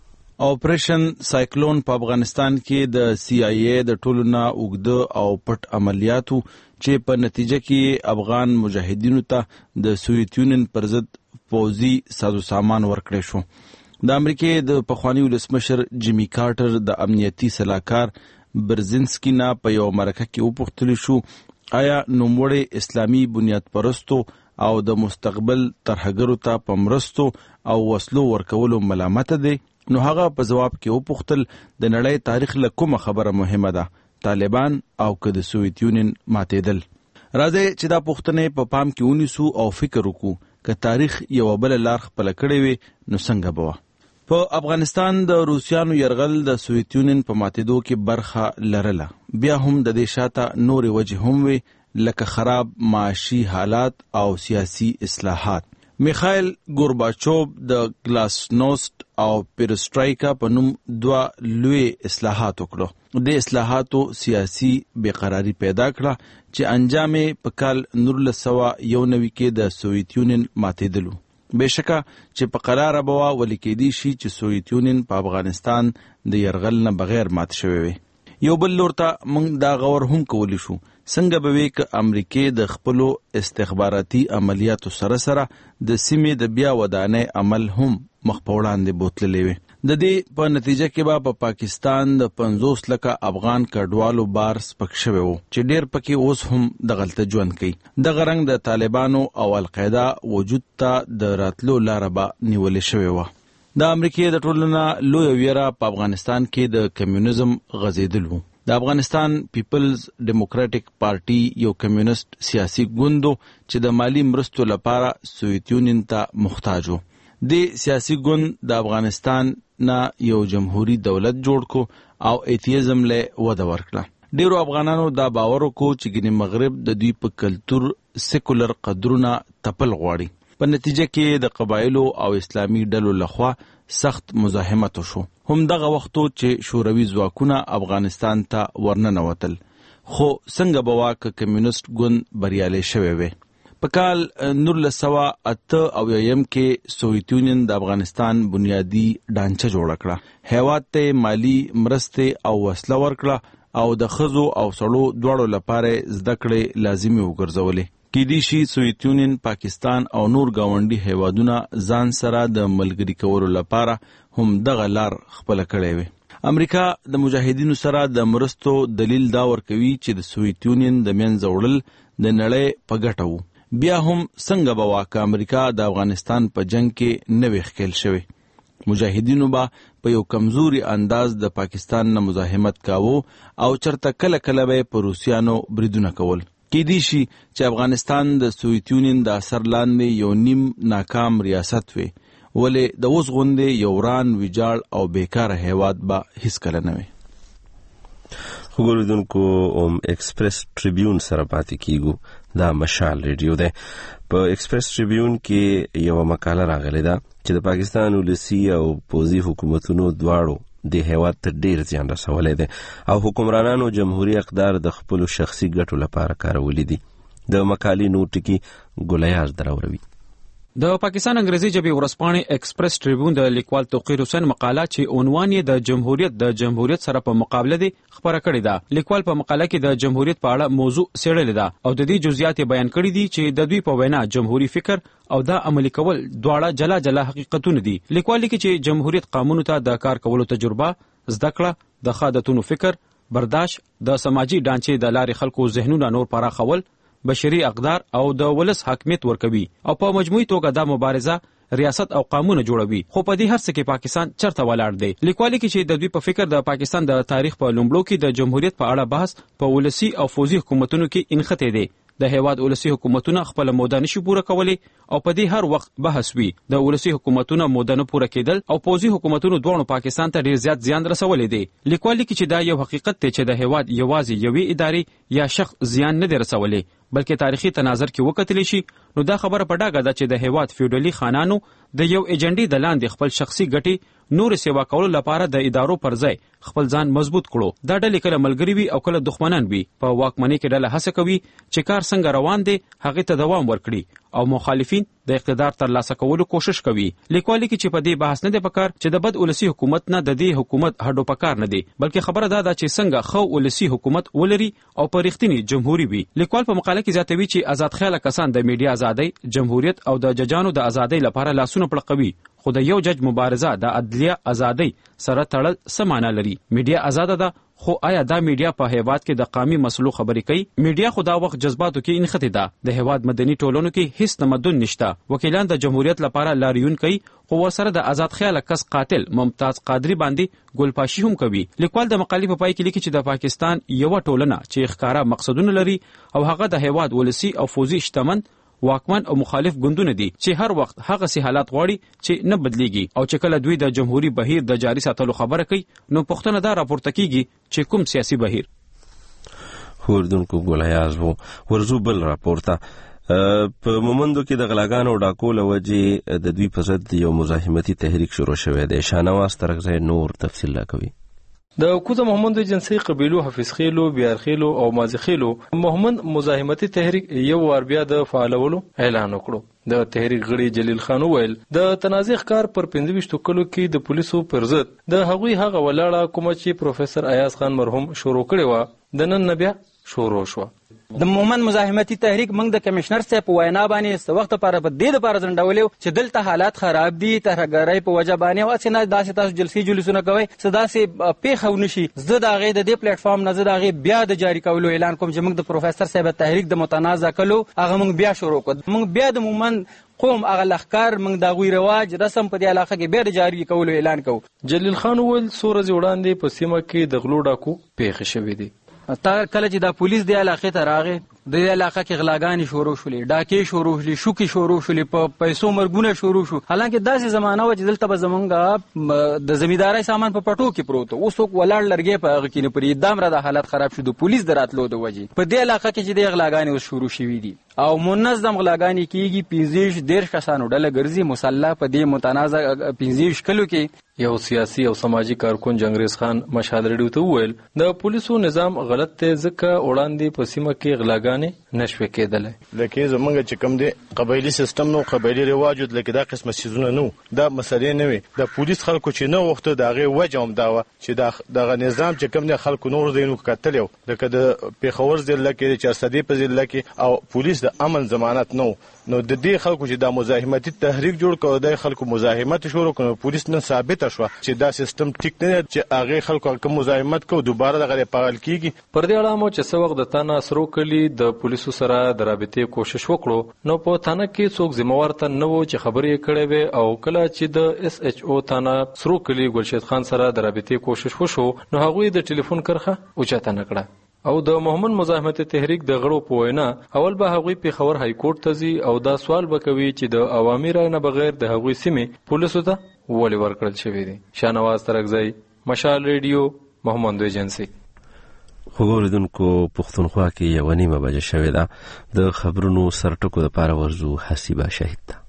اپریشن سایکلون په افغانستان کې د سی آی ای د ټولو نه اوږده او پټ عملیاتو چې په نتیجه کې افغان مجاهدینو ته د سوویت یونین پر ضد پوځي سازو سامان ورکړی شو. د امریکې د پخواني ولسمشر جیمی کارټر د امنیتي سلاکار برزنسکی نه په یو مرکه کې وپوښتل شو آیا نوموړی اسلامي بنیاد پرستو او د مستقبل ترهګرو ته په مرستو او وسلو ورکولو ملامت دی. نو هغه په جواب کې وپوښتل د نړۍ تاریخ له کومه خبره مهمه ده طالبان او که د سوویت یونین ماتېدل. راځئ چې دا پوښتنې په پام کې ونیسو او فکر وکړو که تاریخ یو بل لار خپل کړی وي نو څنګه به وه. په افغانستان د روسیانو یرغل د سوویت یونین په ماتېدو کې برخه لرله. بیا هم د دې شاته نورې وجې هم وي لکه خراب معاشي حالات او سیاسي اصلاحات. میخایل ګورباچوف د گلاسنوست او پیرسترایکا په نوم دوه لوی اصلاحات وکړو. د اصلاحاتو سیاسي بېقراري پیدا کړه چې انجام یې په کال نولس سوه یو نوي کې د سوویت یونین ماتېدلو. بېشکه چې په قراره به وه ولې کېدی شي چې سوویت یونین په افغانستان د یرغل نه بغیر مات شوی وي. یو بل لور ته موږ دا غور هم کولی شو څنګه به وي که امریکې د خپلو استخباراتي عملیاتو سره سره د سیمې د بیا ودانۍ عمل هم مخ په وړاندې بوتللی وي. د دې په نتیجه کې به په پاکستان د پنځوس لکه افغان کډوالو بار سپک شوی وو چې ډېر پکې اوس هم دغلته ژوند کوي. دغه رنګ د طالبانو او القاعده وجود ته د راتلو لاره به نیولې شوې وه. د امریکې د ټولو نه لویه ویره په افغانستان کې د کمیونیزم غځېدل وو. د افغانستان پیپلز ډیموکراټک پارټي یو کمیونست سیاسي ګوند چې د مالی مرستو لپاره سوویت یونین ته محتاج وو. د سیاسي ګوند د افغانستان نه یو جمهوری دولت جوړ کو او ایتیزم له وده ورکړه. ډیرو افغانانو دا باور وکړو چې ګینه مغرب د دوی په کلچر سیکولر قدرونه تپل غواړي. په نتیجه کې د قبایلو او اسلامي ډلو لخوا سخت مزاحمت وشو. هم دغه وختو چې شوروي ځواکونه افغانستان ته ورننوتل خو څنګه به واک کمیونست ګوند بریالی شوی وي. په کال نولس سوه اته اویایم کې سوویت یونین د افغانستان بنیادی ډانچه جوړه کړه، هیواد ته مالی مرستې او وسله ورکړه او د ښځو او سړو دواړو لپاره زده کړې لازمي وګرځولې. کیدای شي سوویت یونین پاکستان او نور ګاونډي هیوادونه ځان سره د ملګري کولو لپاره هم دغه لار خپله کړې وي. امریکا د مجاهدینو سره د مرستو دلیل دا ورکوي چې د سوویت یونین د منځه وړل د نړۍ په ګټه وو. بیا هم څنګه به واکه امریکا د افغانستان په جنگ کې نه وي ښکیل شوی. مجاهدینو به په یو کمزوري انداز د پاکستان نه مزاحمت کاوه او چرته کله کله به په روسیانو بریدونه کول. کیدای شي چې افغانستان د سوویت یونین د اثر لاندې یو نیم ناکام ریاست وي، ولې د اوس غوندې یو وران ویجاړ او بیکاره هیواد به هیڅکله نه وي. وګوریدونکو اوم ایکسپریس ټریبیون سره پاتې کیږو. دا مشال ریډیو ده. په ایکسپریس ټریبیون کې یو مقاله راغلی ده چې د پاکستان ولسی او پوځي حکومتونو دواړو د هیواد ته ډیر زیان رسولی دی او حکمرانانو جمهوریت اقدار د خپلو شخصي ګټو لپاره کارولی دي. د مقالې نور ټکي ګولیاز دراوروي. د پاکستان انګریزي ژبې ورځپاڼې ایکسپریس ټریبیون د لیکوال توقیر حسین مقاله چې عنوان یې د جمهوریت د جمهوریت سره په مقابله دی خبره کړې ده. لیکوال په مقاله کې د جمهوریت په اړه موضوع څېړلې ده او د دې جزئیات بیان کړي دي چې د دوی په وینا جمهوریت فکر او دا عملي کول دواړه جلا جلا حقیقتونه دي. لیکوال لیکي چې جمهوریت قانون ته د کار کولو تجربه، زده کړه، د ښه عادتونو فکر، برداشت، د سماجی ډانچې د لارې خلکو ذهنونه نور پراخول، بشري اقدار او د ولس حاکمیت ورکوي او په مجموعي توګه دا مبارزه ریاست او قانون جوړوي. خو په دې هر څه کې پاکستان چرته ولاړ دی. لیکوال کې چې د دوی په فکر د پاکستان د تاریخ په لومړو کې د جمهوریت په اړه بحث په ولسی او فوزي حکومتونو کې انخته دی. د هیواد ولسی حکومتونه خپل موده نشي پوره کولی او په دې هر وخت بحث وي. د ولسی حکومتونو موده نه پوره کېدل او فوزي حکومتونو دوه پاکستان ته ډیر زیات زیان رسولې دي. لیکوال کې چې دا یو حقیقت دی چې د هیواد یوازې یوې ادارې یا شخص زیان نه دی رسولې بلکې تاریخي تناظر کې وکتلی شي، نو دا خبره په ډاګه ده چې د هیواد فیوډالي خانانو د یو ایجنډي د لاندې خپل شخصي ګټې نور سیوا کولو لپاره د ادارو پر ځای خپل ځان مضبوط کړو. دا ډلې کله ملګری وي او کله دښمنان وي. په واکمنۍ کې ډله هڅه کوي چې کار څنګه روان دی هغې ته دوام ورکړي او مخالفین د اقتدار ترلاسه کولو کوشش کوي. لیکوال کې چې په دې بحث نه دی پکار چې د بد ولسی حکومت نه د دې حکومت هډو پکار نه دی، بلکې خبره دا ده چې څنګه خو ولسی حکومت ولري او په رښتینی جمهوریت وي. لیکوال په مقاله کې زیاتوي چې آزاد خیاله کسان د میډیا ازادۍ، جمهوریت او د ججانو د ازادۍ لپاره لاسونه پړقوي، خو د یو جج مبارزه د عدلیه ازادۍ سره تړل څه معنا لري؟ میډیا آزاده ده، خو آیا دا میډیا په هیواد کې د قومي مسلو خبرې کوي؟ میډیا خو دا وخت جذباتو کې انخته ده. د هیواد مدني ټولنو کې هیڅ تمدن نشته. وکیلان د جمهوریت لپاره لاریون کوي، خو ورسره د آزاد خیاله کس قاتل ممتاز قادری باندې ګلپاشي هم کوي. لیکوال د مقالې په پای کې لیکي چې د پاکستان یو ټولنه چې ښکارا مقصدونه لري او هغه د هیواد ولسی او فوزي شتمن واکمن او مخالف ګوندونه دي چې هر وخت هغه سي حالات غواړي چې نه بدليږي او چې کله دوی د جمهوریت بهیر د جاري ساتلو خبره کوي نو پښتنه دا راپورته کیږي چې کوم سیاسي بهیر. خوردونکو ګولایاز وو ورزو بل راپورته په مومندو کې د غلاګانو او ډاکو له وجې د دوی په ضد یو مزاحمتي تحریک شروع شوی دی. شاهنواز ترکزی نور تفصیل راکوي. د کوزه محمد جنسي قبیلو حفیظ خیلو، بیار خیلو او مازی خیلو محمد مزاحمتي تحریک یو وار بیا د فعالولو اعلان وکړو. د تحریک غړي جلیل خان ویل د تنازع کار پر پنځه ویشت کلو کې د پولیسو پر ضد د هغوی هغه ولاړه کومه چې پروفیسور ایاز خان مرحوم شروع کړې و د نن بیا شروع شو. د مومن مزاحمتي تحریک موږ د کمشنر صاحب په وینا باندې څه وخت لپاره په دې لپاره ځنډولې چې دلته حالات خراب دي، ترهګرۍ په وجه باندې او څنګه داسې تاسو جلسې جلوسونه کوي څه داسې پیښه ونشي. زه د هغې د دې پلیټ فارم نه زه د هغې بیا د جاري کولو اعلان کوم چې موږ د پروفیسور صاحب تحریک د متنازع کلو هغه موږ بیا شروع کړو. موږ بیا د مومن قوم هغه لښکر موږ د هغوی رواج رسم په دې علاقه کې بیا د جاري کولو اعلان کوو. جلیل خان وویل څو ورځې وړاندې په سیمه کې د غلو ډاکو پیښې شوې دي. تا کله چې دا پولیس دې علاقې ته راغی د دې علاقه کې غلاګانې شروع شولې، ډاکې شروع شولې، شوکې شروع شولې، په پیسو مرګونه شروع شو. حالانکه داسې زمانه وه چې دلته به زمونږ د زمیندارۍ سامان په پټو کې پروت و، اوس څوک ولاړ لرګی په هغه کې نه پرېږدي. دا همره د حالت خراب شو د پولیس د راتلو د وجې. په دې علاقه کې چې د غلاګانې اوس شروع شوي دي او منظم غلاګانې کېږي. پنځه دېرش کسانو ډله ګرځي مسلح په دې متنازع پنځه کلو کې. یو سیاسي او سماجی کارکون جنگریز خان مشهد ریډیو ته وویل د پولیسو نظام غلط دی ځکه وړاندې په سیمه کې غلاګانې نشوې کېدلی. لکه زمونږ چې کوم دی قبایلي سیستم نو قبایلي رواج لکه دا قسمه سیزونه نو دا مسلې نه وي. د پولیس خلکو چې نه وخته د هغې وجه هم دا وه چې دغه نظام چې کوم دی خلکو نور ځایونو کتلی و لکه د پېښور ضلع کې د چارسدې په ضلع کې او پولیس د امن ضمانت نه نو د دې خلکو چې دا مزاحمتي تحریک جوړ کړ د خلکو مزاحمت شروع کړ. پولیس نن ثابته شوه چې دا سیستم ټیک نه دی چې هغې خلکو کوم مزاحمت کوي دوباره دغه فعال کیږي. پر دې اړه مو چې څه وخت د تانه سرو کلي د پولیسو سره د رابطې کوشش وکړو نو په تانه کې څوک ذمہوار ته نه و چې خبرې یې کړې وې او کله چې د اس ایچ او تانه سرو کلي ګلشید خان سره د رابطې کوشش وشو نو هغوی د ټلیفون کرښه اوچته نه کړه او د محمد مزاحمت تحریک د غړو په وینا اول به هغوی پېښور های کورټ ته ځي او دا سوال به کوي چې د عوامي رایې نه بغیر د هغوی سیمې پولیسو ته ولې ورکړل شوي دي. شاهنواز ترکزی، مشال ریډیو، محمد ایجنسي. خو اوریدونکو پښتونخوا کې یوه نیمه بجه شوې ده. د خبرونو سرټکو دپاره ورځو حسیبه شهید ده.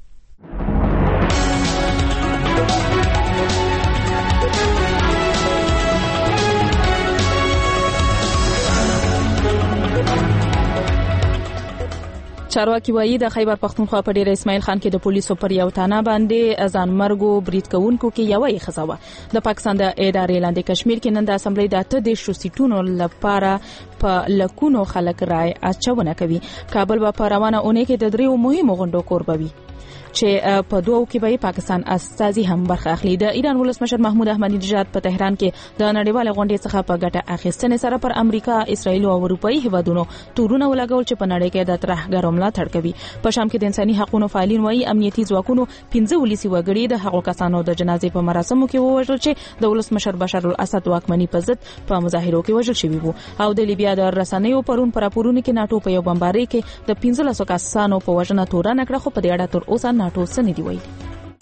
چارواکي وایي د خیبر پښتونخوا په ډیره اسماعیل خان کې د پولیسو پر یو تانه باندې ځان مرګو برید کوونکو کې یوه یې ښځه وه. د پاکستان د ادارې لاندې کشمیر کې نن د اسمبلۍ د اته دېرشو سیټونو لپاره په لکونو خلک رای اچونه کوي. کابل به په روانه اونۍ کې د دریو مهمو غونډو کوربه وي چې په دوو کې به پاکستان استازي هم برخه اخلي. د ایران ولسمشر محمود احمدی نژاد په تهران کې د نړیوال غونډې څخه په ګټه اخیستنې سره پر امریکا، اسرائیل او اروپایي هیوادونو تورونه ولګول چې په نړۍ کې د ترهګرو ملاتړ کوي. په شام کې د انساني حقوقو فعالین وایي امنیتي ځواکونو پنځه ولسي وګړي د هغو کسانو د جنازې په مراسمو کې ووژل چې د ولسمشر بشار الاسد واکمنۍ په ضد په مظاهرو کې وژل شوي وو. او د لیبیا د رسنیو پرون پر راپورونو کې ناټو په یو بمبارۍ کې د پنځلسو کسانو په وژنه تورن کړه، خو په دې اړه تر اوسه ناټو څه نه دي ویلي.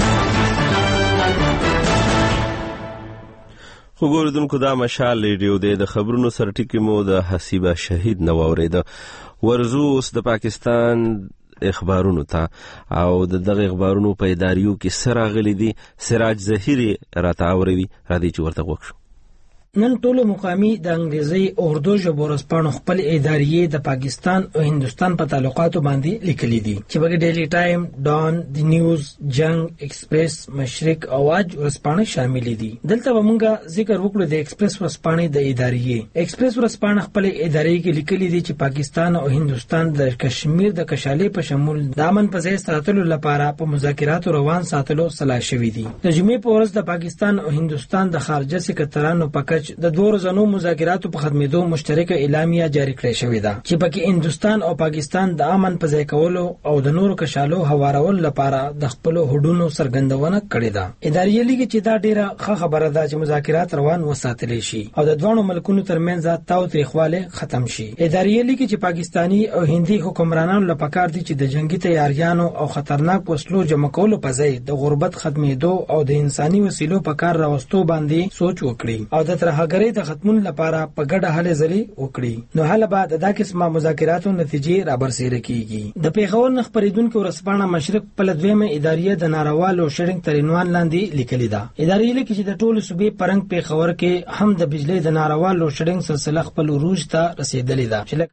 خو ګوردونکو دا مشال ریډیو دی. د خبرونو سرټکی مو د حسیبه شهید نه واورېده. ورزو اوس د پاکستان اخبارونو ته او د دغه اخبارونو په اداریو کې څه راغلي دي سراج ظهیري راته اوري راځي چې ورته وکړو. نن ټولو مقامي د انګریزي او اردو ژبو ورځپاڼو خپل ادارې د پاکستان او هندستان په تعلقاتو باندې لیکلي دي چې بګ ډیلی ټایم، ډان، دی نیوز، جنگ، ایکسپریس، مشرق او واج ورځپاڼې شامل دي. دلته ومنګه ذکر وکړو د ایکسپریس ورځپاڼې د ادارې. ایکسپریس ورځپاڼه خپل ادارې کې لیکلي دي چې پاکستان او هندستان د کشمیر د کشالې په شمول د امن په ځای ساتلو لپاره په مذاکراتو روان ساتلو سلا شوي دي. د جمعې په ورځ د پاکستان او هندستان د خارجه سکرټرانو په کچ د دوه ورځنو مذاکراتو په ختمېدو مشترکه اعلامیه جاری کړې شوې ده چې پکې هندستان او پاکستان د امن په ځای کولو او د نورو کشالو هوارولو لپاره د خپل هډونو څرګندونه کړې ده. ادارې لیکي چې دا ډیره ښه خبره ده چې مذاکرات روان وساتل شي او د دوه ملکونو ترمنځ تاوتریخواله ختم شي. ادارې لیکي چې پاکستانی او هندي حکمرانانو لپاره کار دي چې د جنگي تیاریانو او خطرناک وسلو جمع کولو په ځای د غربت ختمېدو او د انساني وسیلو په کار راوستو باندې سوچ وکړي او د ترهګرۍ د ختمون لپاره په ګډه هلې ځلې وکړي. نو هله بعد دا قسمه مذاکراتو نتیجې رابرسېره کیږي. د پیښور نه خبرېدونکو ورځپاڼه مشرق په دویمه ادارې د ناروا لوډ شیډینګ تر عنوان لاندې لیکلي ده. ادارې لیکي چې د ټولو صوبې پرنګ پیښور کې هم د بجلی د ناروا لوډ شیډینګ سلسله خپل عروج ته رسیدلې ده.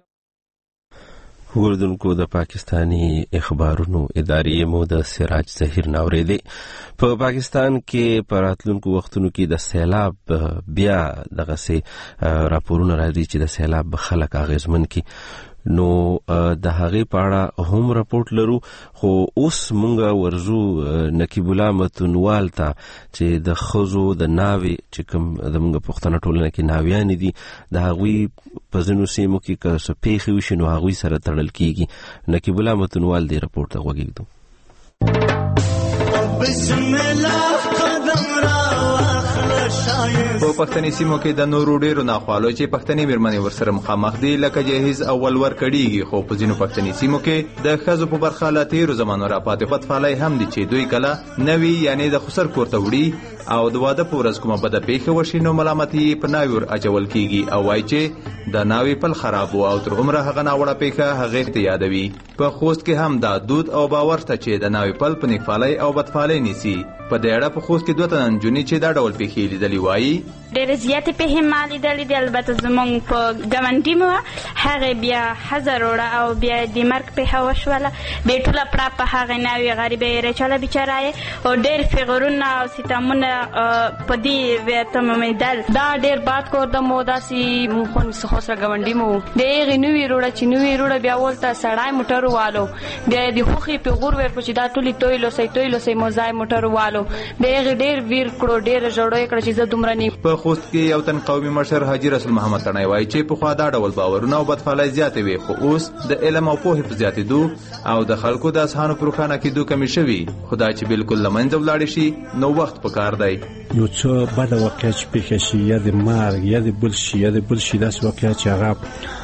ګوردونکو د پاکستانی اخبارونو ادارې مو د سراج ظهیر ناورې دی. په پاکستان کې په راتلونکو وختونو کې د سیلاب بیا دغه سي راپورونه راځي چې د سیلاب خلک اغیزمن کی نو د هغې په اړه هم راپورټ لرو. خو اوس مونږ ورزو نقیب الله متنوال ته چې د ښځو د ناوې چې کوم زموږ پښتنه ټولنه کې ناویانې دي د هغوی په ځینو سیمو کې که څه پیښې وشي نو هغوی سره تړل کیږي. نقیب الله متنوال دې راپورټ ته غوږ ایږدو. بسم الله قدم را واخله په پښتني سیمو کې د نورو ډیرو ناخوالو چې پښتني میرمنې ورسره مخامخ دي لکه جهیز او ولور کړيږي، خو په ځینو پښتني سیمو کې د ښځو په برخه له تیرو زمانو راپاتې بدفعلۍ هم دي چې دوی کله نوي یعنی د خسر کور ته وړي او د واده په ورځ کومه بده پیښه وشي نو ملامتي په ناوی ور اچول کیږي او وایي چې د ناوی پل خراب او تر عمره هغه ناوړه پیښه هغه ته یادوي. په خوست کې هم دا دود او باور ته چې د ناوی پل په نیکفالۍ او بدفعلۍ نیسي. په دې اړه په خوست کې دوه تنه نجونې چې دا ډول پیښې لیدلې وایي ډېرې زیاتې پیښې ما لیدلې دي، البته زموږ په ګاونډي مو هغې بیا ښځه روړه او بیا د مرګ پیښه وشوله، بیا ټوله پړه په هغې ناوې غریبه یې رچله بیچاره یې او ډېر فغرونه او ستمونه په دې تمامېدل. دا ډېر باد کورده مو داسې مخون څخه سره ګاونډي مو د هغې نوې روړه چې نوې روړه بیا ولته سړی موټر والو، بیا د خوښې پیغور ورکړو چې دا ټولې توی لوسی توی لوسی مو ځای موټر والو، بیا هغې ډېر ویر کړو، ډېره ژړو یې کړه چې زه دومره نه. په خوست کې یو تن قومي مشر حاجي رسول محمد تڼۍ وایي چې پخوا دا ډول باورونه او بدفعلۍ زیاتې وې، خو اوس د علم او پوهې په زیاتېدو او د خلکو د اذهانو په روښانه کېدو کمې شوي، خو دا چې بالکل له منځه ولاړې شي نو وخت پکار دی. یو څه بده واقعه چې پیښه شي یا د مرګ یا د بل شي یا د بل شي داسې واقعه چې هغه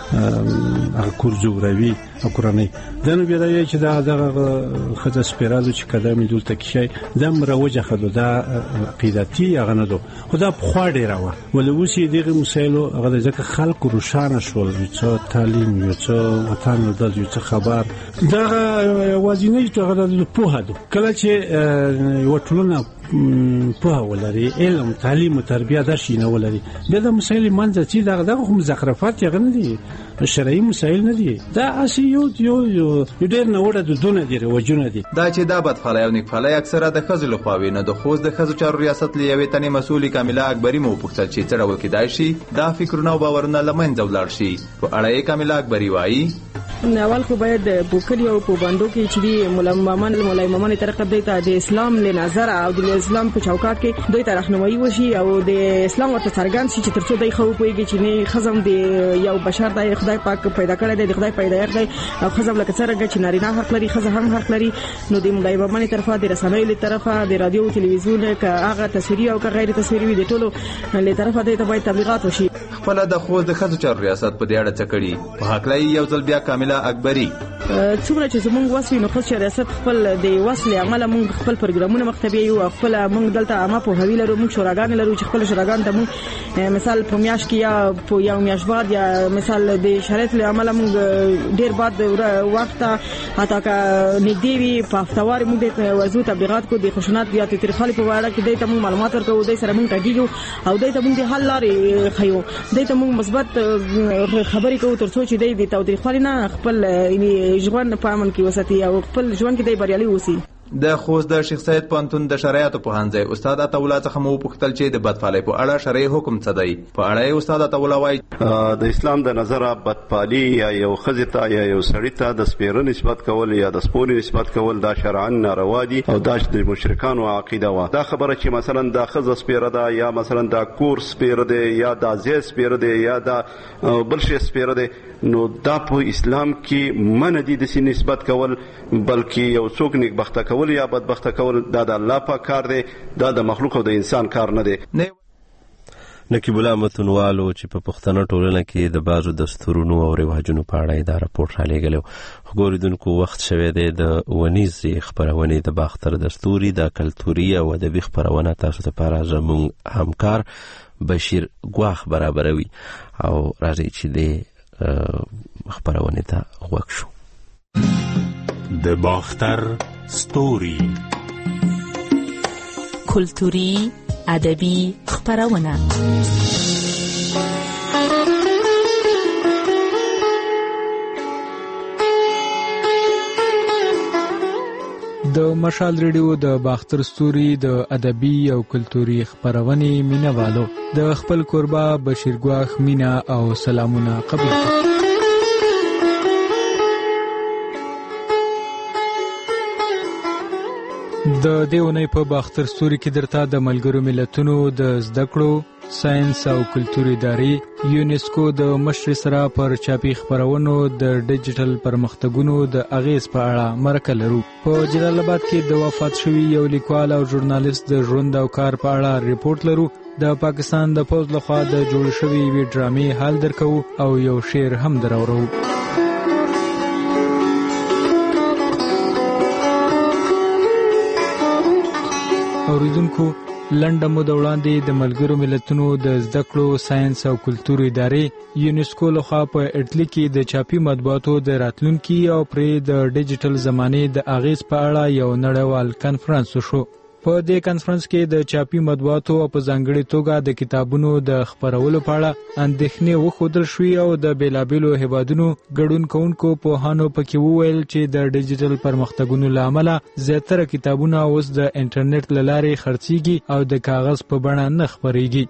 هغه کور جوړوي او کورنۍ دا نو بیا دا چې دا دغه ښځه سپېرالو چې قدم یې دلته کښی دا مروجه ښځه دا عقیدتي هغه نه ده، خو دا پخوا ډېره وه، ولې اوس یې دغې مسایلو هغه د ځکه خلکو روښانه شول، یو څه تعلیم، یو څه وطن دل، یو څه خبر، دغه یوازینۍ هغه د پوهه ده. کله چې یوه ټولنه پوهه ولري، علم، تعلیم او تربیه دا شي نه ولري، بیا د مسایل منځ چې دغه دغه خو مزخرفات یې نه دي، شرعي مسایل نه دي، دا اسی یو یو یو ډېر نه وړه دودونه دي، رواجونه دي. دا چې دا بدفعلۍ او نیکفالۍ اکثره د ښځو لخوا وي نو د خوست د ښځو چارو ریاست له یوې تنې مسؤلې کامله اکبري مو وپوښتل چې څه ډول کېدای شي دا فکرونه او باورونه له منځه ولاړ شي. په اړه یې کامله اکبري وایي اول خو باید په کلیو او په بانډو کې چې دی ملایمان ملایمان طریقه دی ته د اسلام له نظر او د اسلام په چوکاټ کې دوی ته راهنمایي وشي او د اسلام ورته څرګند شي چې ترڅو دوی خو پوهیږي چې نه خزم د یو بشر دی، خدای پاک پیدا کړی دی، د خدای پیدایښت دی او خزم لکه څنګه چې نارینه حق لري ښځه هم حق لري، نو د ملایمان طرفه د رسنیو له طرفه د رادیو او تلویزیون که هغه تصویري او که غیر تصویري وي د ټولو له طرفه دوی ته باید تبلیغات وشي. خپل د خوست د ښځو چارو ریاست په دې اړه څه کړي په هکله یو ځل بیا کامله اکبري څومره چې زمونږ وس وي نو خو چې ریاست خپل د وس له عمله مونږ خپل پروګرامونه مختبي یو خپل مونږ دلته عامه پوهاوی لرو، مونږ شوراګان لرو چې خپل شوراګان ته مونږ مثال په میاش کې یا په یو میاش بعد یا مثال د شرایط له عمله مونږ ډیر بعد وخت حتی که نږدې وي په هفتوار مونږ د وضو تبلیغات کو د خشونت یا تاریخي په اړه کې د ته مونږ معلومات ورکوو، د سره مونږ راګیږو او د ته مونږ د حل لارې خيو، د ته مونږ مثبت خبرې کوو ترڅو چې د تاریخي نه خپل ژوند په امن کې وساتي او خپل ژوند کې د بریالي وسی. د خوست د شیخ سید پوهنتون د شرایطو پوهنځی استاد عطاالله څخه مو وپوښتل چې د بدفعلۍ په اړه شرعي حکم څه دی. په اړه یې استاد عطاالله وایي د اسلام د نظره بدفعلي یا یو ښځې ته یا یو سړي ته د سپېره نسبت کول یا د سپونې نسبت کول دا شرعاً ناروا دي او دا د مشرکانو عقیده وه. دا خبره چې مثلا دا ښځه سپېره ده یا مثلا دا کور سپېره دی یا دا ځای سپېره دی یا دا بل شی سپېره دی، نو دا په اسلام کې منع دي داسې نسبت کول، بلکې یو څوک نیکبخته کول یا بدبخته کول دا د الله پاک کار دی، دا د مخلوق او د انسان کار نه دی. نقیب الله متنوالو چې په پښتنه ټولنه کې د بعضو دستورونو او رواجونو په اړه دا راپورټ را لېږلی و. خو ګورېدونکو وخت شوی دی د ونیزې خپرونې د باختر دستوري د کلتوري او ادبي خپرونه تاسو لپاره زموږ همکار بشیر ګواخ برابروي او راځئ چې د خبرونه ته غوږ شو. د باختر ستوري کلتوري ادبي خبرونه. د مشال ریډیو د باختر ستوري د ادبي او کلتوري خبرونې مینوالو د خپل کوربه بشیر ګواخ مینا او سلامونه قبول کړئ. د دې اونۍ په باختر ستوري کې درته د ملګرو ملتونو د زده کړو، ساينس او کلتور ادارې یونیسکو د مشر سره پر چاپی خبرونو د ډیجیټل پرمختګونو د اغیز په اړه مرکه لرو. په جلال آباد کې د وفات شوی یو لیکوال او ژورنالیست د ژوند او کار په اړه ریپورت لرو. د پاکستان د پوز لخوا د جوړ شوی وی ډرامې حال درکو او یو شعر هم درورو. اوریدونکو لنډه موده وړاندې د ملګرو ملتونو د زده کړو ساينس او کلتور ادارې یونیسکو لخوا په اټلی کې د چاپی مطبوعاتو د راتلونکي او پرې د ډیجیټل زمانه د اغیز په اړه یو نړیوال کانفرنس وشو. په دې کانفرنس کې د چاپی مطبوعاتو او په ځانګړي توګه د کتابونو د خبرولو په اړه اندېښنې وښودل شوې او د بیلابېلو هیوادونو ګډون کوونکو پوهانو پکې وویل چې د ډیجیټل پرمختګونو له امله زیاتره کتابونه اوس د انټرنیټ له لارې خرڅېږي او د کاغذ په بڼه نه خپرېږي.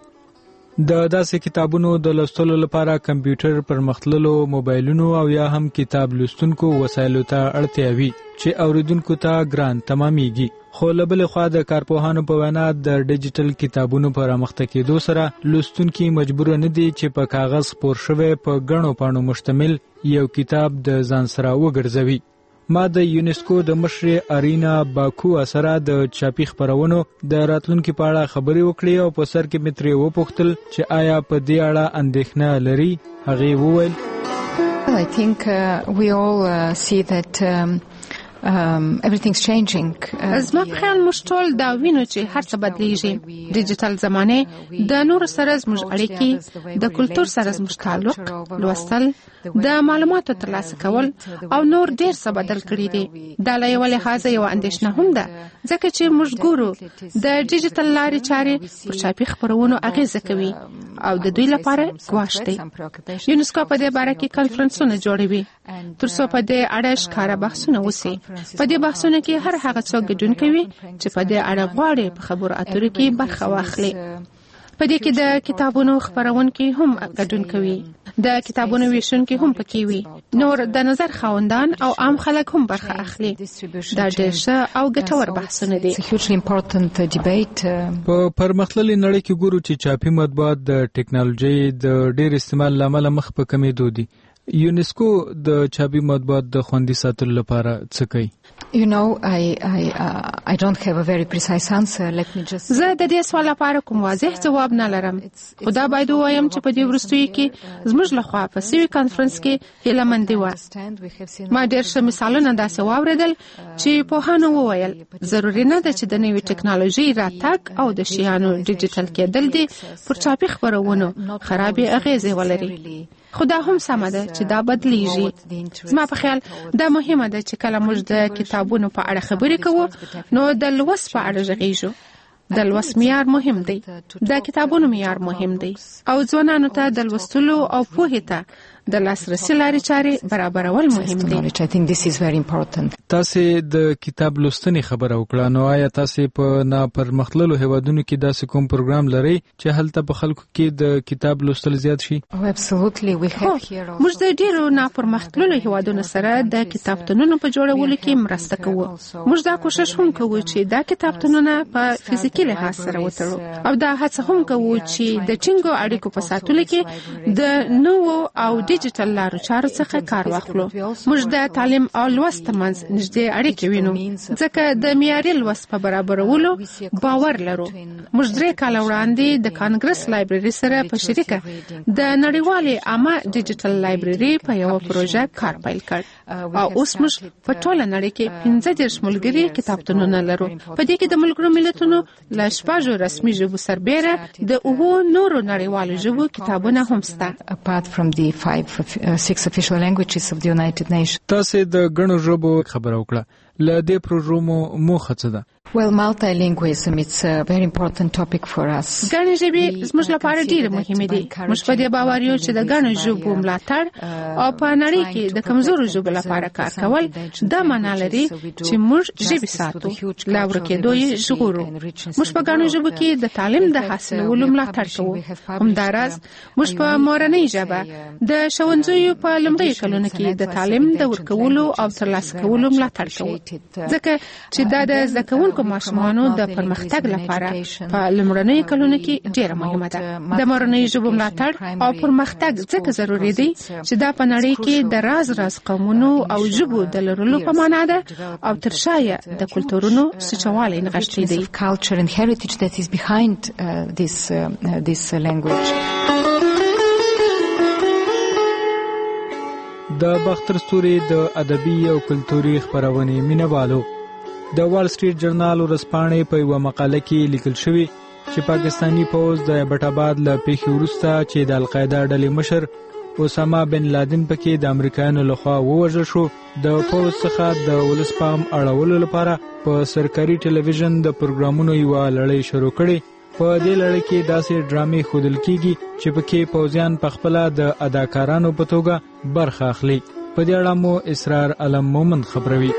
د داسې کتابونو د لوستلو لپاره کمپیوټر پرمختللو موبایلونو او یا هم کتاب لوستونکو وسایلو ته اړتیا وي چې اوریدونکو ته ګران تمامېږي. خو له بلې خوا د کارپوهانو په وینا د ډیجیټل کتابونو په رامخته کېدو سره لوستونکي مجبور نه دي چې په کاغذ خپور شوی په ګڼو پاڼو مشتمل یو کتاب د ځان سره وګرځوي. ما د یونیسکو د مشر ارینا باکو سره د چاپی خبرونو د راتلونکي په اړه خبرې وکړې او په سر کې مې ترې وپوښتل چې آیا په دې اړه اندېښنه لري. هغې وویل I think uh, we all uh, see that um, Um, everything's changing. زما په خیال موږ ټول دا وینو چې هر څه بدلیږي. ډیجیټل زمانه د نور سره زموږ اړیکې، د کلتور سره زموږ تعلق، لوستل، د معلوماتو ترلاسه کول او نور ډیر څه بدل کړي دي. دا له یو لحاظه یو اندېښنه هم ده ځکه چې موږ ګورو د ډیجیټل لارې چارې پر چاپی خبرونو اغیزه کوي او د دوی لپاره ګواښ دی. یونیسکو په دې باره کې کانفرنسونه جوړوي ترڅو په دې اړه ښکاره بحثونه وشي. په دې بحثونو کې هر هغه څوک ګډون کوي چې په دې اړه غواړي په خبرو اترو کې برخه واخلي. په دې کې د کتابونو خبرونکي هم ګډون کوي، د کتابونو ویشونکي هم پکې وي، نور د نظر خاوندان او عام خلک هم برخه اخلي. دا ډېر ښه او ګټور بحثونه دي. په پرمختللې نړۍ کې ګورو چې چاپی مطبوعات د ټیکنالوژي د ډېر استعمال لامل مخ په کمېدو دي. یونیسکو د چاپی مطبوعات د خوندي ساتلو لپاره څه کوي؟ You know, I I uh, I don't have a very precise answer. Let me just زه د دې سوال لپاره کوم واضح جواب نه لرم. خدا باید وایم چې په دې وروستیو کې زموږ لخوا په سوي کانفرنس کې هیلهمندي و. ما ډېر ښه مثالونه داسې واورېدل چې پوهانو وویل ضروري نه ده چې د نوې ټیکنالوژي راتګ او د شیانو ډیجیټل کېدل دي پر چاپی خبرونو خرابې اغیزې ولري. خدا هم سمه ده چې دا بدلیږي. زما په خیال دا مهمه ده چې کله موږ د کتابونو په اړه خبرې کوو نو د لوست په اړه غږیږو. د لوست معیار مهم دی، د کتابونو معیار مهم دی او ځوانانو ته د لوستلو او پوهې ته د لاسرسي لارې چارې برابرول مهم دي. تاسو د کتاب لوستنې خبره وکړه، نو آیا تاسو په ناپرمختللو هیوادونو کې داسې کوم پروګرام لرئ چې هلته په خلکو کې د کتاب لوستل زیات شي؟ موږ د ډیرو ناپرمختللو هیوادونو سره د کتابتونونو په جوړولو کې مرسته کوو. موږ دا کوشش هم کوو چې دا کتابتونونه په فزیکي لحاظ سره وتړو او دا هڅه هم کوو چې د ټینګو اړیکو په ساتلو کې د نوو او ډیجیټل لارو چارو څخه کار واخلو. موږ د تعلیم او لوست ترمنځ نږدې اړیکې وینو ځکه د معیاري لوست په برابرولو باور لرو. موږ درې کاله وړاندې د کانګرس لایبرري سره په شریکه د نړیوالې عامه ډیجیټل لایبرري په یو پروژه کار پیل کړ او اوس موږ په ټوله نړۍ کې پنځه دېرش ملګري کتابتونونه لرو. په دې کې د ملګرو ملتونو له شپږو رسمي ژبو سربېره د اوو نورو نړیوالو ژبو کتابونه هم شته. Six official languages of the United Nations. تاسو د غنو ژبو خبر وکړه. ل دې پروژو موخه څه ده؟ Well, multilingualism it's a very important topic for us. ګڼې ژبې زموږ لپاره ډېرې مهمې دي. موږ په دې باور یو چې د ګڼو ژبو ملاتړ او په نړۍ کې د کمزورو ژبو لپاره کار کول دا معنا لري چې موږ ژبې ساتو، لا ورکېدو یې ژغورو. موږ په ګڼو ژبو کې د تعلیم د حاصلولو ملاتړ کوو. همداراز موږ په مورنۍ ژبه د ښوونځیو په لومړیو کلونو کې د تعلیم د ورکولو او ترلاسه کولو ملاتړ کوو ځکه چې دا د زده کوونکو راتلونکو ماشومانو د پرمختګ لپاره په لومړنیو کلونو کې ډېره مهمه ده. د مورنۍ ژبو ملاتړ او پرمختګ ځکه ضروري دی چې دا په نړۍ کې د راز راز قومونو او ژبو د لرلو په معنا ده او تر شایه د کلتورونو سوچوالی نغښتلی دی. د باختر ستوري د ادبي او کلتوري خبرونې مینوالو د وال سټریټ جرنال ورځپاڼې په یوه مقاله کې لیکل شوی چې پاکستانی پوز د ایبټاباد له پیښې وروسته چې د القاعده ډلې مشر اسامه بن لادن پکې د امریکایانو لخوا ووژل شو، د پوز څخه د ولس پام اړولو لپاره په سرکاري ټلویزیون د پروګرامونو یوه لړۍ شروع کړې. په دې لړۍ کې داسې ډرامې ښودل کیږي چې پکې پوځیان پخپله د اداکارانو په توګه برخه اخلي. په دې اړه مو اسرار علم مومند خبروي.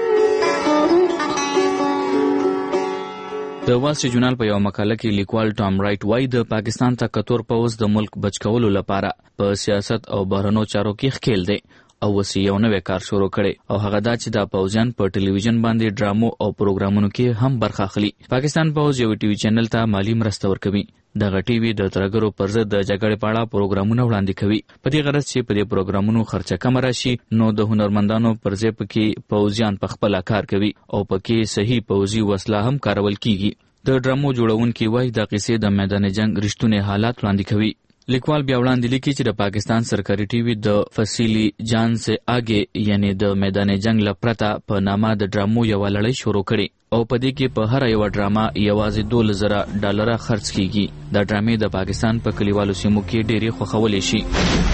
د وال سټریټ جورنال په یو مقاله کې لیکوال ټام رایټ وایي د پاکستان طاقتور پوځ د ملک بچ کولو لپاره په سیاست او بهرنیو چارو کې ښکیل دی او وسی یو نوې کار شروع کړي او هغه دا چې د پوځیان په ټلویزیون باندې ډرامو او پروګرامونو کې هم برخه اخلي. پاکستان پوځ یو ټي وي چینل ته مالی مرسته ورکوي. دغه ټي وي د ترګرو پر ضد د جګړې په اړه پروګرامونه وړاندې کوي په دې غرض چې په دې پروګرامونو خرچه کم راشي، نو د هنرمندانو پر ځای پکې پوځیان په خپل کار کوي او پکې صحیح پوځي وسله هم کارول کیږي. د ډرامو جوړونکي وایي د قصې د میدان جنگ رښتونی حالات وړاندې کوي. لیکوال بیا وړاندې لیکي چې د پاکستان سرکاري ټي وي د فصیلی جان سے آگے یعنی د میدان جنگ لپاره په نامه د ډرامو یو لړۍ شروع کړي او په دې کې په هر یو ډراما یوازې دوه زره ډالر خرڅ کیږي. دا ډرامې د پاکستان په کلیوالو سیمو کې ډېری خوښولې شي.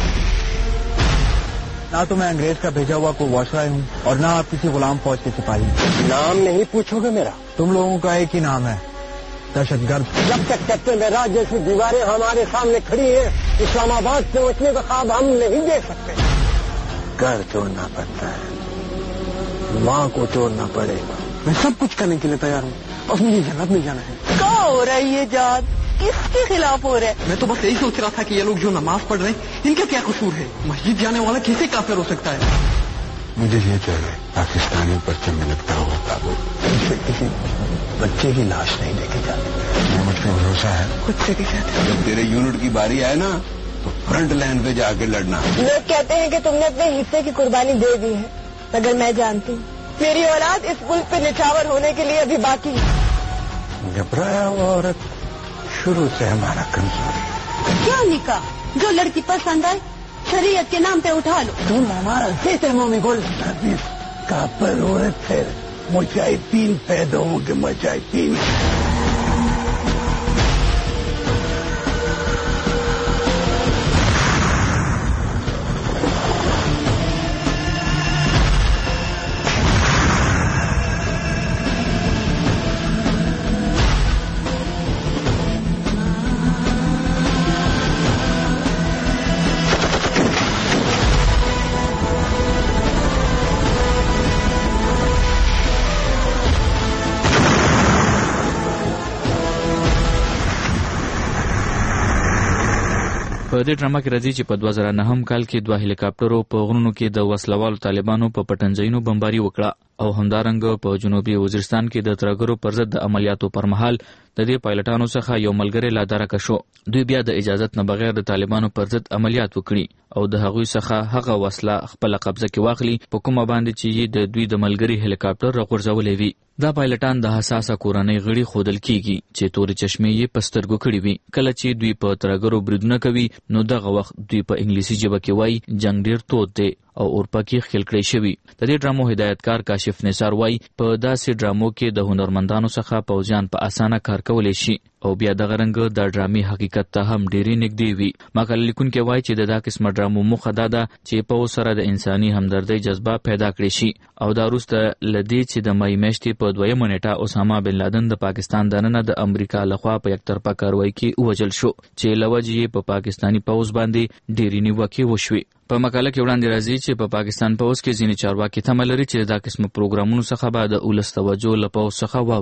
ना तो मैं अंग्रेज का भेजा हुआ कोई वॉशराय हूँ और ना आप किसी गुलाम फौज के सिपाही. नाम नहीं पूछोगे मेरा? तुम लोगों का एक ही नाम है, दहशतगर्द. जब तक कहते मेरा जैसी दीवारें हमारे सामने खड़ी है, इस्लामाबाद पहुंचने का ख्वाब हम नहीं देख सकते. घर छोड़ना पड़ता है, माँ को छोड़ना पड़ेगा. मैं सब कुछ करने के लिए तैयार हूँ, बस मुझे जन्नत में जाना है. क्या हो रहा है ये जात? किसके खिलाफ हो रहा है? मैं तो बस यही सोच रहा था कि ये लोग जो नमाज पढ़ रहे हैं इनका क्या कसूर है? मस्जिद जाने वाला कैसे काफिर हो सकता है? मुझे ये चाहिए पाकिस्तानी परचम में लगता हुआ ताबूत, जिससे किसी बच्चे की लाश नहीं देखी जाती. मुझ पर भरोसा है खुद से के साथ. जब तेरे यूनिट की बारी आए ना तो फ्रंट लाइन पे जाके लड़ना. लोग कहते हैं कि तुमने अपने हिस्से की कुर्बानी दे दी है, मगर मैं जानती हूँ मेरी औलाद इस मुल्क पे निछावर होने के लिए अभी बाकी है. घबराया हुआ औरत शुरू से हमारा कमजोरी. क्या निकाह जो लड़की पसंद आए शरीयत के नाम पे उठा लो. तुम हमारा देते मोमी गोल कापर औरत फिर मुजाहिदीन पैदा होंगे. मुजाहिदीन په دې ډرامه کې راځي چې په دوه زره نهم کال کې دوه هلیکاپټرو په غرونو کې د وسلوالو طالبانو په پټنځایونو بمباري وکړه او همدارنګه په جنوبي وزیرستان کې د ترګرو پر ضد د عملیاتو پر مهال د دې پایلټانو څخه یو ملګری لا درکه شو. دوی بیا د اجازت نه بغیر د طالبانو پر ضد عملیات وکړي او د هغوی څخه هغه وسله خپل قبضه کې واخلي په کومه باندې چې د دوی د ملګری هلیکاپټر راغورځولې وي. دا پایلټان د حساسه کورنۍ غړي خودل کیږي چې تورې چشمې یې پسترګو کړي وي. کله چې دوی په ترګرو بریدونه کوي نو دغه وخت دوی په انګلیسي ژبه کې وایي جنگ ډیر تود دی او اورپا کې خل کړی شوی. د دې ډرامو هدایتکار کاشف نثار وایي په داسې ډرامو کې د هنرمندانو څخه پوځیان په اسانه کار کولی شي او بیا دغه رنګ د ډرامې حقیقت ته هم ډېرې نږدې وي. مقاله لیکونکی وایي چې د دا قسمه ډرامو موخه دا ده چې په سره د انساني همدردۍ جذبه پیدا کړي شي او دا وروسته له دې چې د مای میاشتې په دویمه نیټه اسامه بن لادن د پاکستان دننه د امریکا لخوا په یکطرفه کاروایی کې ووژل شو چې له وجې یې په پاکستاني پوځ باندې ډېرې نیوکې وشوې. په مقاله کې وړاندې راځي چې په پاکستان پوځ کې ځینې چارواکي تمه لري چې دا قسم پروګرامونو څخه به د ولس توجه له پوځ څخه واوړي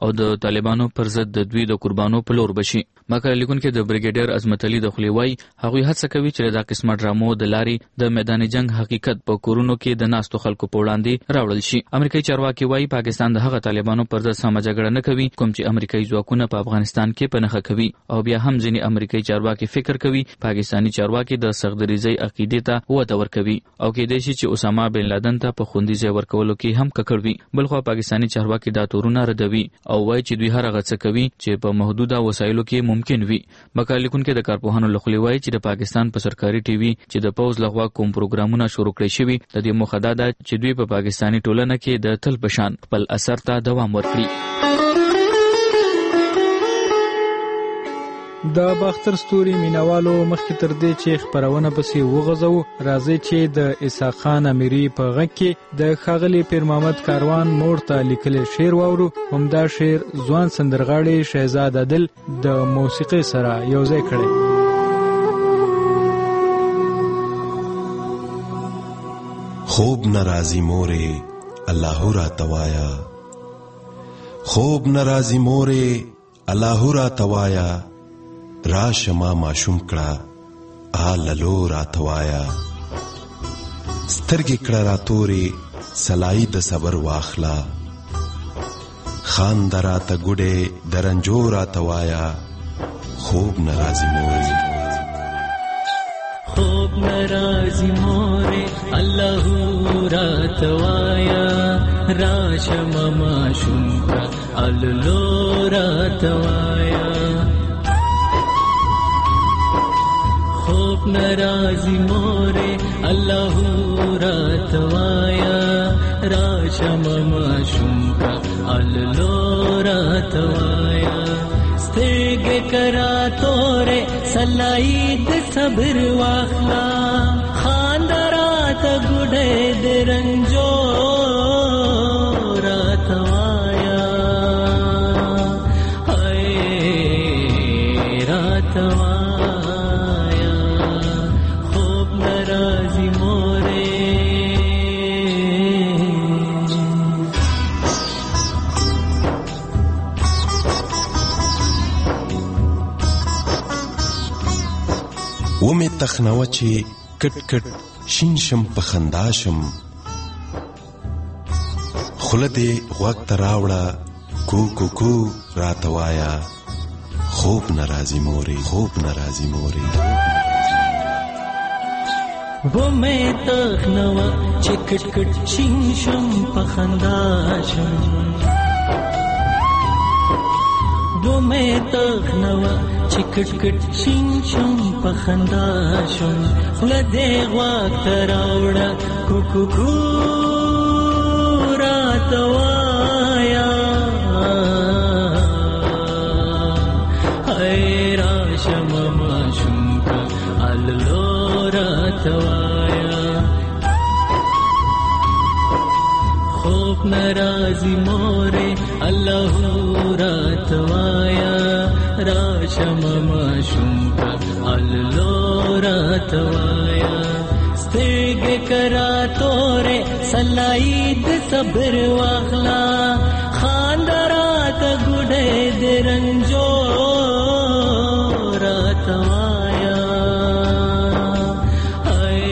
او د طالبانو پر ضد د دوی د قربانو په لور بشي. مقاله لیکونکي د بریګیډیر عظمت علي د خلیوای هغوی هڅه کوي چې دا قسمه ډرامو د لارې د میدان جنگ حقیقت په کورونو کې د ناستو خلکو په وړاندې راوړل شي. امریکایي چارواکي وايي پاکستان د هغه طالبانو پر ضد سمه جګړه نه کوي کوم چې امریکایي ځواکونه په افغانستان کې په نښه کوي، او بیا هم ځینې امریکایي چارواکي فکر کوي پاکستاني چارواکي د سختدریزۍ عقیدې ته وده ورکوي او کېدای شي چې اسامه بن لادن ته په خوندي ځای ورکولو کې هم ککړ وي. بلخوا پاکستاني چارواکي دا تورونه ردوي او وایي چې دوی هر هغه څه کوي چې په محدوده وسایلو کې ممکن وي. مقاله لیکونکي د کارپوهانو له خوا وایي چې د پاکستان په سرکاري ټي وي چې د پوز لغوا کوم پروګرامونه شروع کړی شوي د دې موخه دا ده چې دوی په پاکستاني ټولنه کې د تل په شان خپل اثر ته دوام ورکړي. د باختر ستوري مینوالو مخکې تر دې چې خبرونه پسې وغځو راځي چې د اسحاق خان امیری په غږ کې د ښاغلي پیر محمد کاروان مور ته لیکلي شعر واورو. همدا شعر ځوان سندرغاړي شهزاد عادل د موسیقي سره یوځای کړی. خوب ناراضی مورے اللہ را توایا، خوب ناراضی مورے اللہ را توایا، راش ما معشوم کړه آللو را توایا، سترګې کړه را تورې سلای د صبر واخلا، خان درا ته ګډه درنجو را توایا، خوب ناراضی مورے خوب ناراضی مورے اللہ را توایا، راشم معشوم کا آللو را توایا، خوب ناراضی مورے اللہ را توایا، راشم معشوم کا آللو را توایا، سترګې کرا تورې سلائی د صبر واخلا، خاندرات ګډې د رنجو راتوایا، هاي راتوایا، خوب ناراضی مورې. و می تخنوه چې کټ کټ شین شم په خندا شم، خوله دې غوږ ته راوړه کو کو کو راته وایا، خوب ناراضي مورې خوب ناراضي مورې. و می تخنوه چې کټ کټ شین شم په خندا شم، و می تخنوه چې کټ کټ شین شم په خندا شم، خوله دې غوږ ته راوړه کو کو کو راته وایا، هی راشم معشوم کا آللو راته وایا، خوب ناراضی مورے اللہ راته وایا، راشم معشوم کا آللو راته وایا، سترګې کرا تورې سلائی د صبر واخلا، خاندرات ګډې د رنجو راته وایا، هاي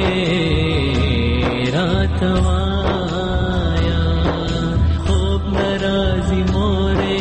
راته وایا، خوب ناراضی مورې.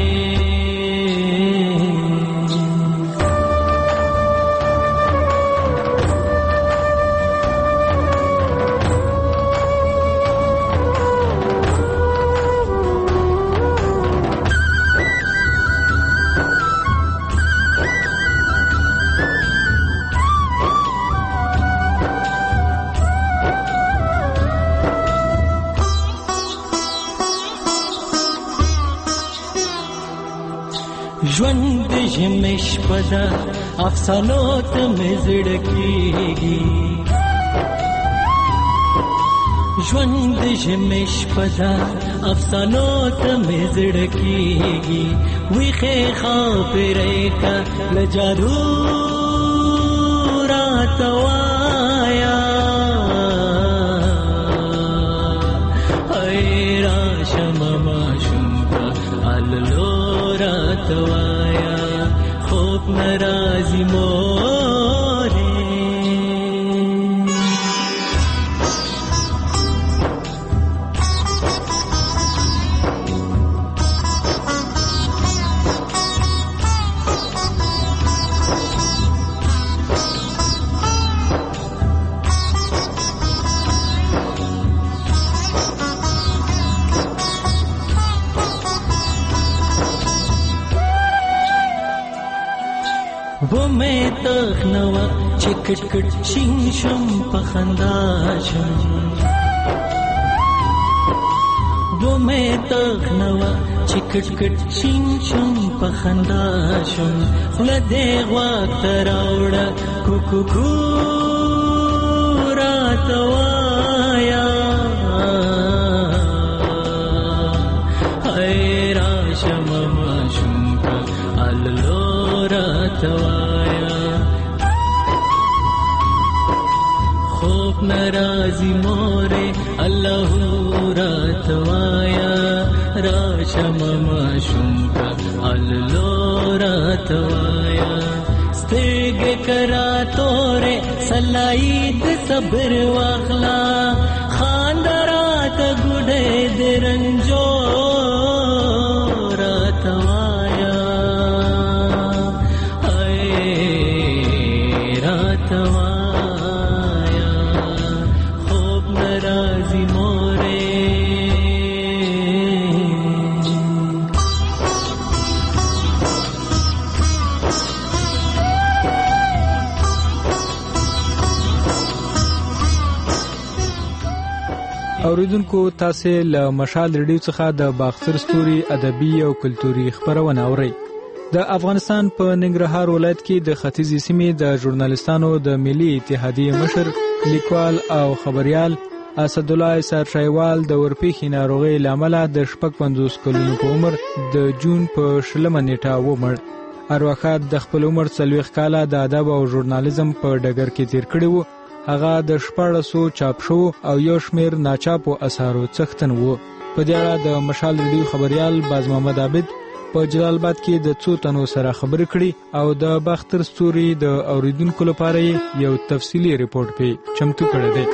ژوند ژمې شپه ده افسانو ته مې زړه کېږي، ژوند ژمې شپه ده افسانو ته مې زړه کېږي، ویښې خاطرې که له جادو راته وایا، هی راشم معشوم کا آللو راتوایا خوب نرازی موره वो मैं तखनवा चिकट कट शिंग शम पखंदाशम वो मैं तखनवा चिकट कट शिंग शम पखंदाशम खुलदे वक्त रावड़ा कुकु रातवाया हाय राशम माशुम का अल्लो रातवाया خوب نرازی موره الله راتوایا راشم ماشوم کا الله راتوایا ستګ کرا توره سلایت صبر واخلا خاندرات ګډه درنجو راتوایا اوریدونکو تاسو له مشال ریډیو څخه د باختر ستوري ادبي او کلتوري خبرونه اورئ. د افغانستان په ننګرهار ولایت کې د ختیځې سیمې د ژورنالستانو د ملي اتحادیې مشر لیکوال او خبريال اسد الله ایسار شایوال د ورپېښې ناروغۍ لامل د شپږ پنځوس کلونو په عمر د جون په شلمه نیټه ومړ. ارواښاد د خپل عمر څلوېښت کاله د ادب او ژورنالیزم په ډګر کې تیر کړی و. هغه د شپاړسو چاپ شو او یو شمېر ناچاپو اثارو څښتن و. په دې اړه د مشال ریډیو خبريال باز محمد عابد په جلال آباد کې د څو تنو سره خبرې کړې او د باختر ستوري د اوریدونکو لپاره یو تفصیلی ریپورت په چمتو کړی دی.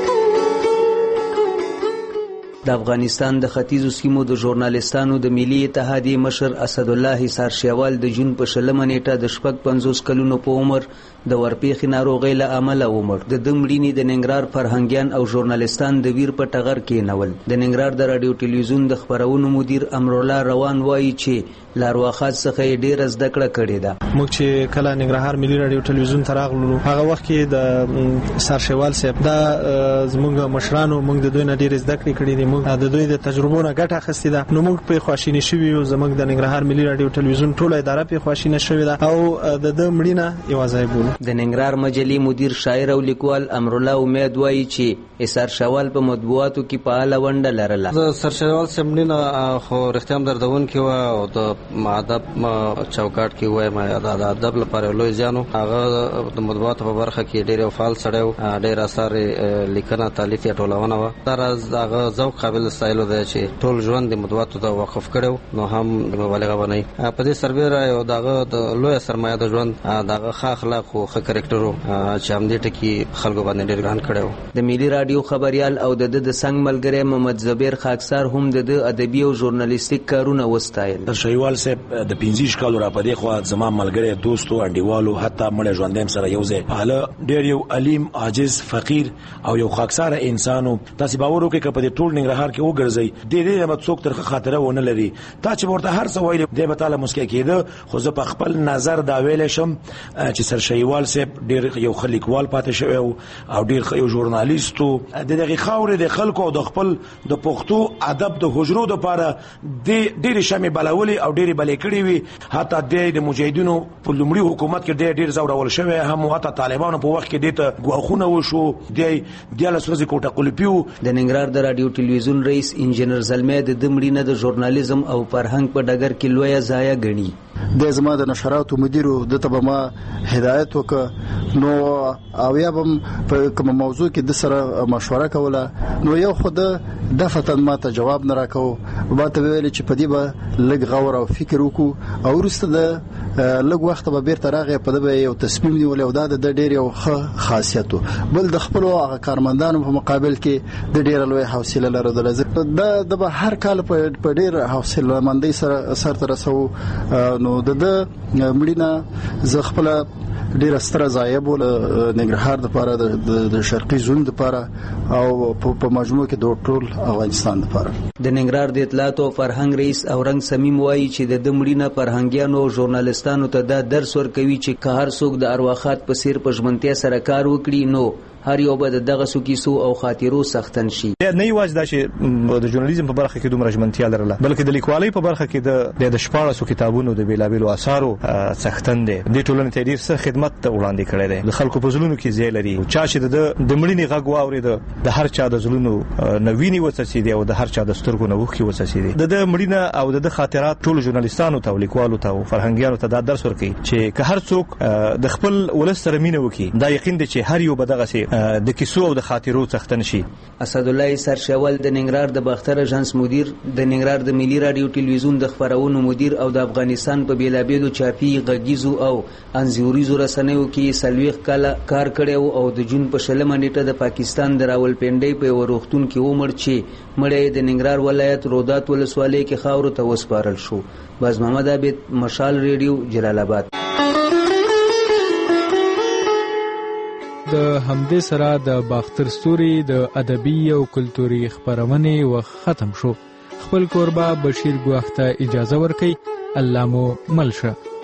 د افغانستان د ختیځو سیمو د ژورنالستانو د ملي اتحادیې مشر اسد الله ایسار شایوال د جون په شلمه نیټه د شپږ پنځوس کلونو په عمر د ورپېښې ناروغۍ له امله ومړ. د ده مړینې د ننګرهار فرهنګیان او ژورنالستان د ویر په ټغر کېنول. د ننګرهار د راډیو ټلویزیون د خپرونو مدیر امرالله روان وایي چې له ارواښاد څخه یې ډېره زده کړه کړې ده. موږ چې کله ننګرهار ملي راډیو ټلویزیون ته راغلو هغه وخت کې د ایسار شایوال صاحب دا زموږ مشرانو موږ د دوی نه ډېرې زده کړې کړې دي. موږ د دوی د تجربو نه ګټه اخیستې ده. نو موږ په خواشینی شوي یو. زموږ د ننګرهار ملي راډیو ټلویزیون ټوله اداره په خواشینه شوې ده او د ده مړینه یوه ځای بولو. د ننګرهار مجلې مدیر شاعر او لیکوال امرالله امید وایي چې ایسار شایوال په مطبوعاتو کې فعاله ونډه لرله. د ایسار شایوال صاحب مړینه خو رښتیا هم دردونکې وه او د ادب چوکاټ کې وایم د ادب لپاره لوی زیان و. هغه د مطبوعاتو په برخه کې ډېر یو فعال سړی و. ډېر اثار لیکنه تالیف یې ټولونه وه. دا راز هغه ذوق قابل ستایلو دی چې ټول ژوند د مطبوعاتو ته وقف کړی نو هم مبالغه به نه وي. په دې سربیره یو د هغه د لویه سرمایه د ژوند د هغه ښه اخلاق او ښه کرکټر و چې همدې ټکي خلکو باندې ډېر ګران کړی و. د ملي راډیو خبریال او د ده د څنګ ملګری محمد زبیر خاکسار هم د ده ادبي او ژورنالیستیک کارونه وستایل. شایوال صاحب د پنځه کالو را پدې خو زما ملګری دوستو انډیوالو حتی مړ ژوندیم سره یو ځای حاله ډېر یو علیم عاجز فقیر او یو خاکسار انسانو. تاسو باور وکړئ چې په دې ټول ننګرهار کې وګرځي ډېر یې مڅوک تر خاطره ونه لري. تا چې ورته هر څه ویل دی به تعالی مسکی کېده. خو زه په خپل نظر دا ویل شم چې سر شایوال صاحب ډېر یو خلیکوال پاتې شوی او ډېر یو ژورنالیست و. د دغه خاورې د خلکو او د خپل د پښتو ادب د حجرو لپاره د ډېر شمه بلولي او ډېر بلې کړې وي. حتی د مجاهدینو په لومړي حکومت کې ډېر ډېر زورول شوی هم حتی طالبانو په وخت کې دته غوښونه وشو د دیاله سوزي کوټه قلپیو. د ننګرهار د راډیو ټلویزیون رئیس انجنیر زلمی د دمړینه د ژورنالیزم او فرهنګ په ډګر کې لویه ځای غني. د زما د نشراتو مدیر د ته به ما هدایت وکړ نو او یا به په کوم موضوع کې د سره مشوره کوله نو یو خود د فتن ما ته جواب نه راکو ما ته ویل چې په دې به لږ غور او فکر وکړو او وروسته د لږ وخت به بیرته راغی په دې یو تصمیم نیول او دا د ډېر یو ښه خاصیت بل د خپل هغه کارمندانو په مقابل کې د ډېر لوی حوصله لرل دا د هر کال په ډېر حوصله مندۍ سره سر ته رسو نو د مړینه ز خپل ډیر ستر ضایع بول ننګرهار د پاره د شرقي زون د پاره او په مجموع کې د ټول افغانستان د پاره د ننګرهار د اطلاعات او فرهنګ رئیس اورنګ سمیم وایي چې د دمړینه فرهنګیانو او ژورنالیستانو ته دا درس ورکوي چې که هر څوک د ارواخات په سیر په ژمنتیا سره کار وکړي نو هر یو به دغه سو کیسو او خاطرو سختن شي نه یوازې دا چې د ژورنالیزم په برخه کې دومره ژمنتیا لرله بلکې د لیکوالۍ په برخه کې د د شپاړسو کتابونو د بیلابیلو آثارو سختن دي د ټولنې ته ډیر څه خدمت وړاندې کړی دی د خلکو په زلونو کې ځای لري چا چې د دمړینې غږ واورید د هر چا د زلونو نویني وڅڅې دي او د هر چا د سترګو نوخ کې وڅڅې دي د مړینه او د خاطرات ټول ژورنالیستانو ته لیکوالو ته او فرهنګیانو ته دا درس ورکوي چې که هر څوک د خپل ولس سره مینه وکړي دا یقین دی چې هر یو به دغه سي د کیسو او د خاطرو څښتن شي. اسد الله سرشاول د ننګرهار د باختر اژانس مدیر د ننګرهار د ملي رادیو ټلویزیون د خبرونو مدیر او د افغانستان په بیلابېلو چاپی غږیزو او انځوریزو رسنیو کې سلويخ کاله کار کړی او د جون په شلمه نیټه د پاکستان د راولپنډۍ په ورختون کې عمر چې مړی د ننګرهار ولایت رودات ولسوالۍ کې خاورو ته وسپارل شو. باز محمد عابد، مشال ریډیو، جلال آباد. د همدې سره د باختر ستوري د ادبي او کلتوري خبرونې وخت ختم شو. خپل کوربه بشیر ګواخته اجازه ورکړي. الله مو مل شه.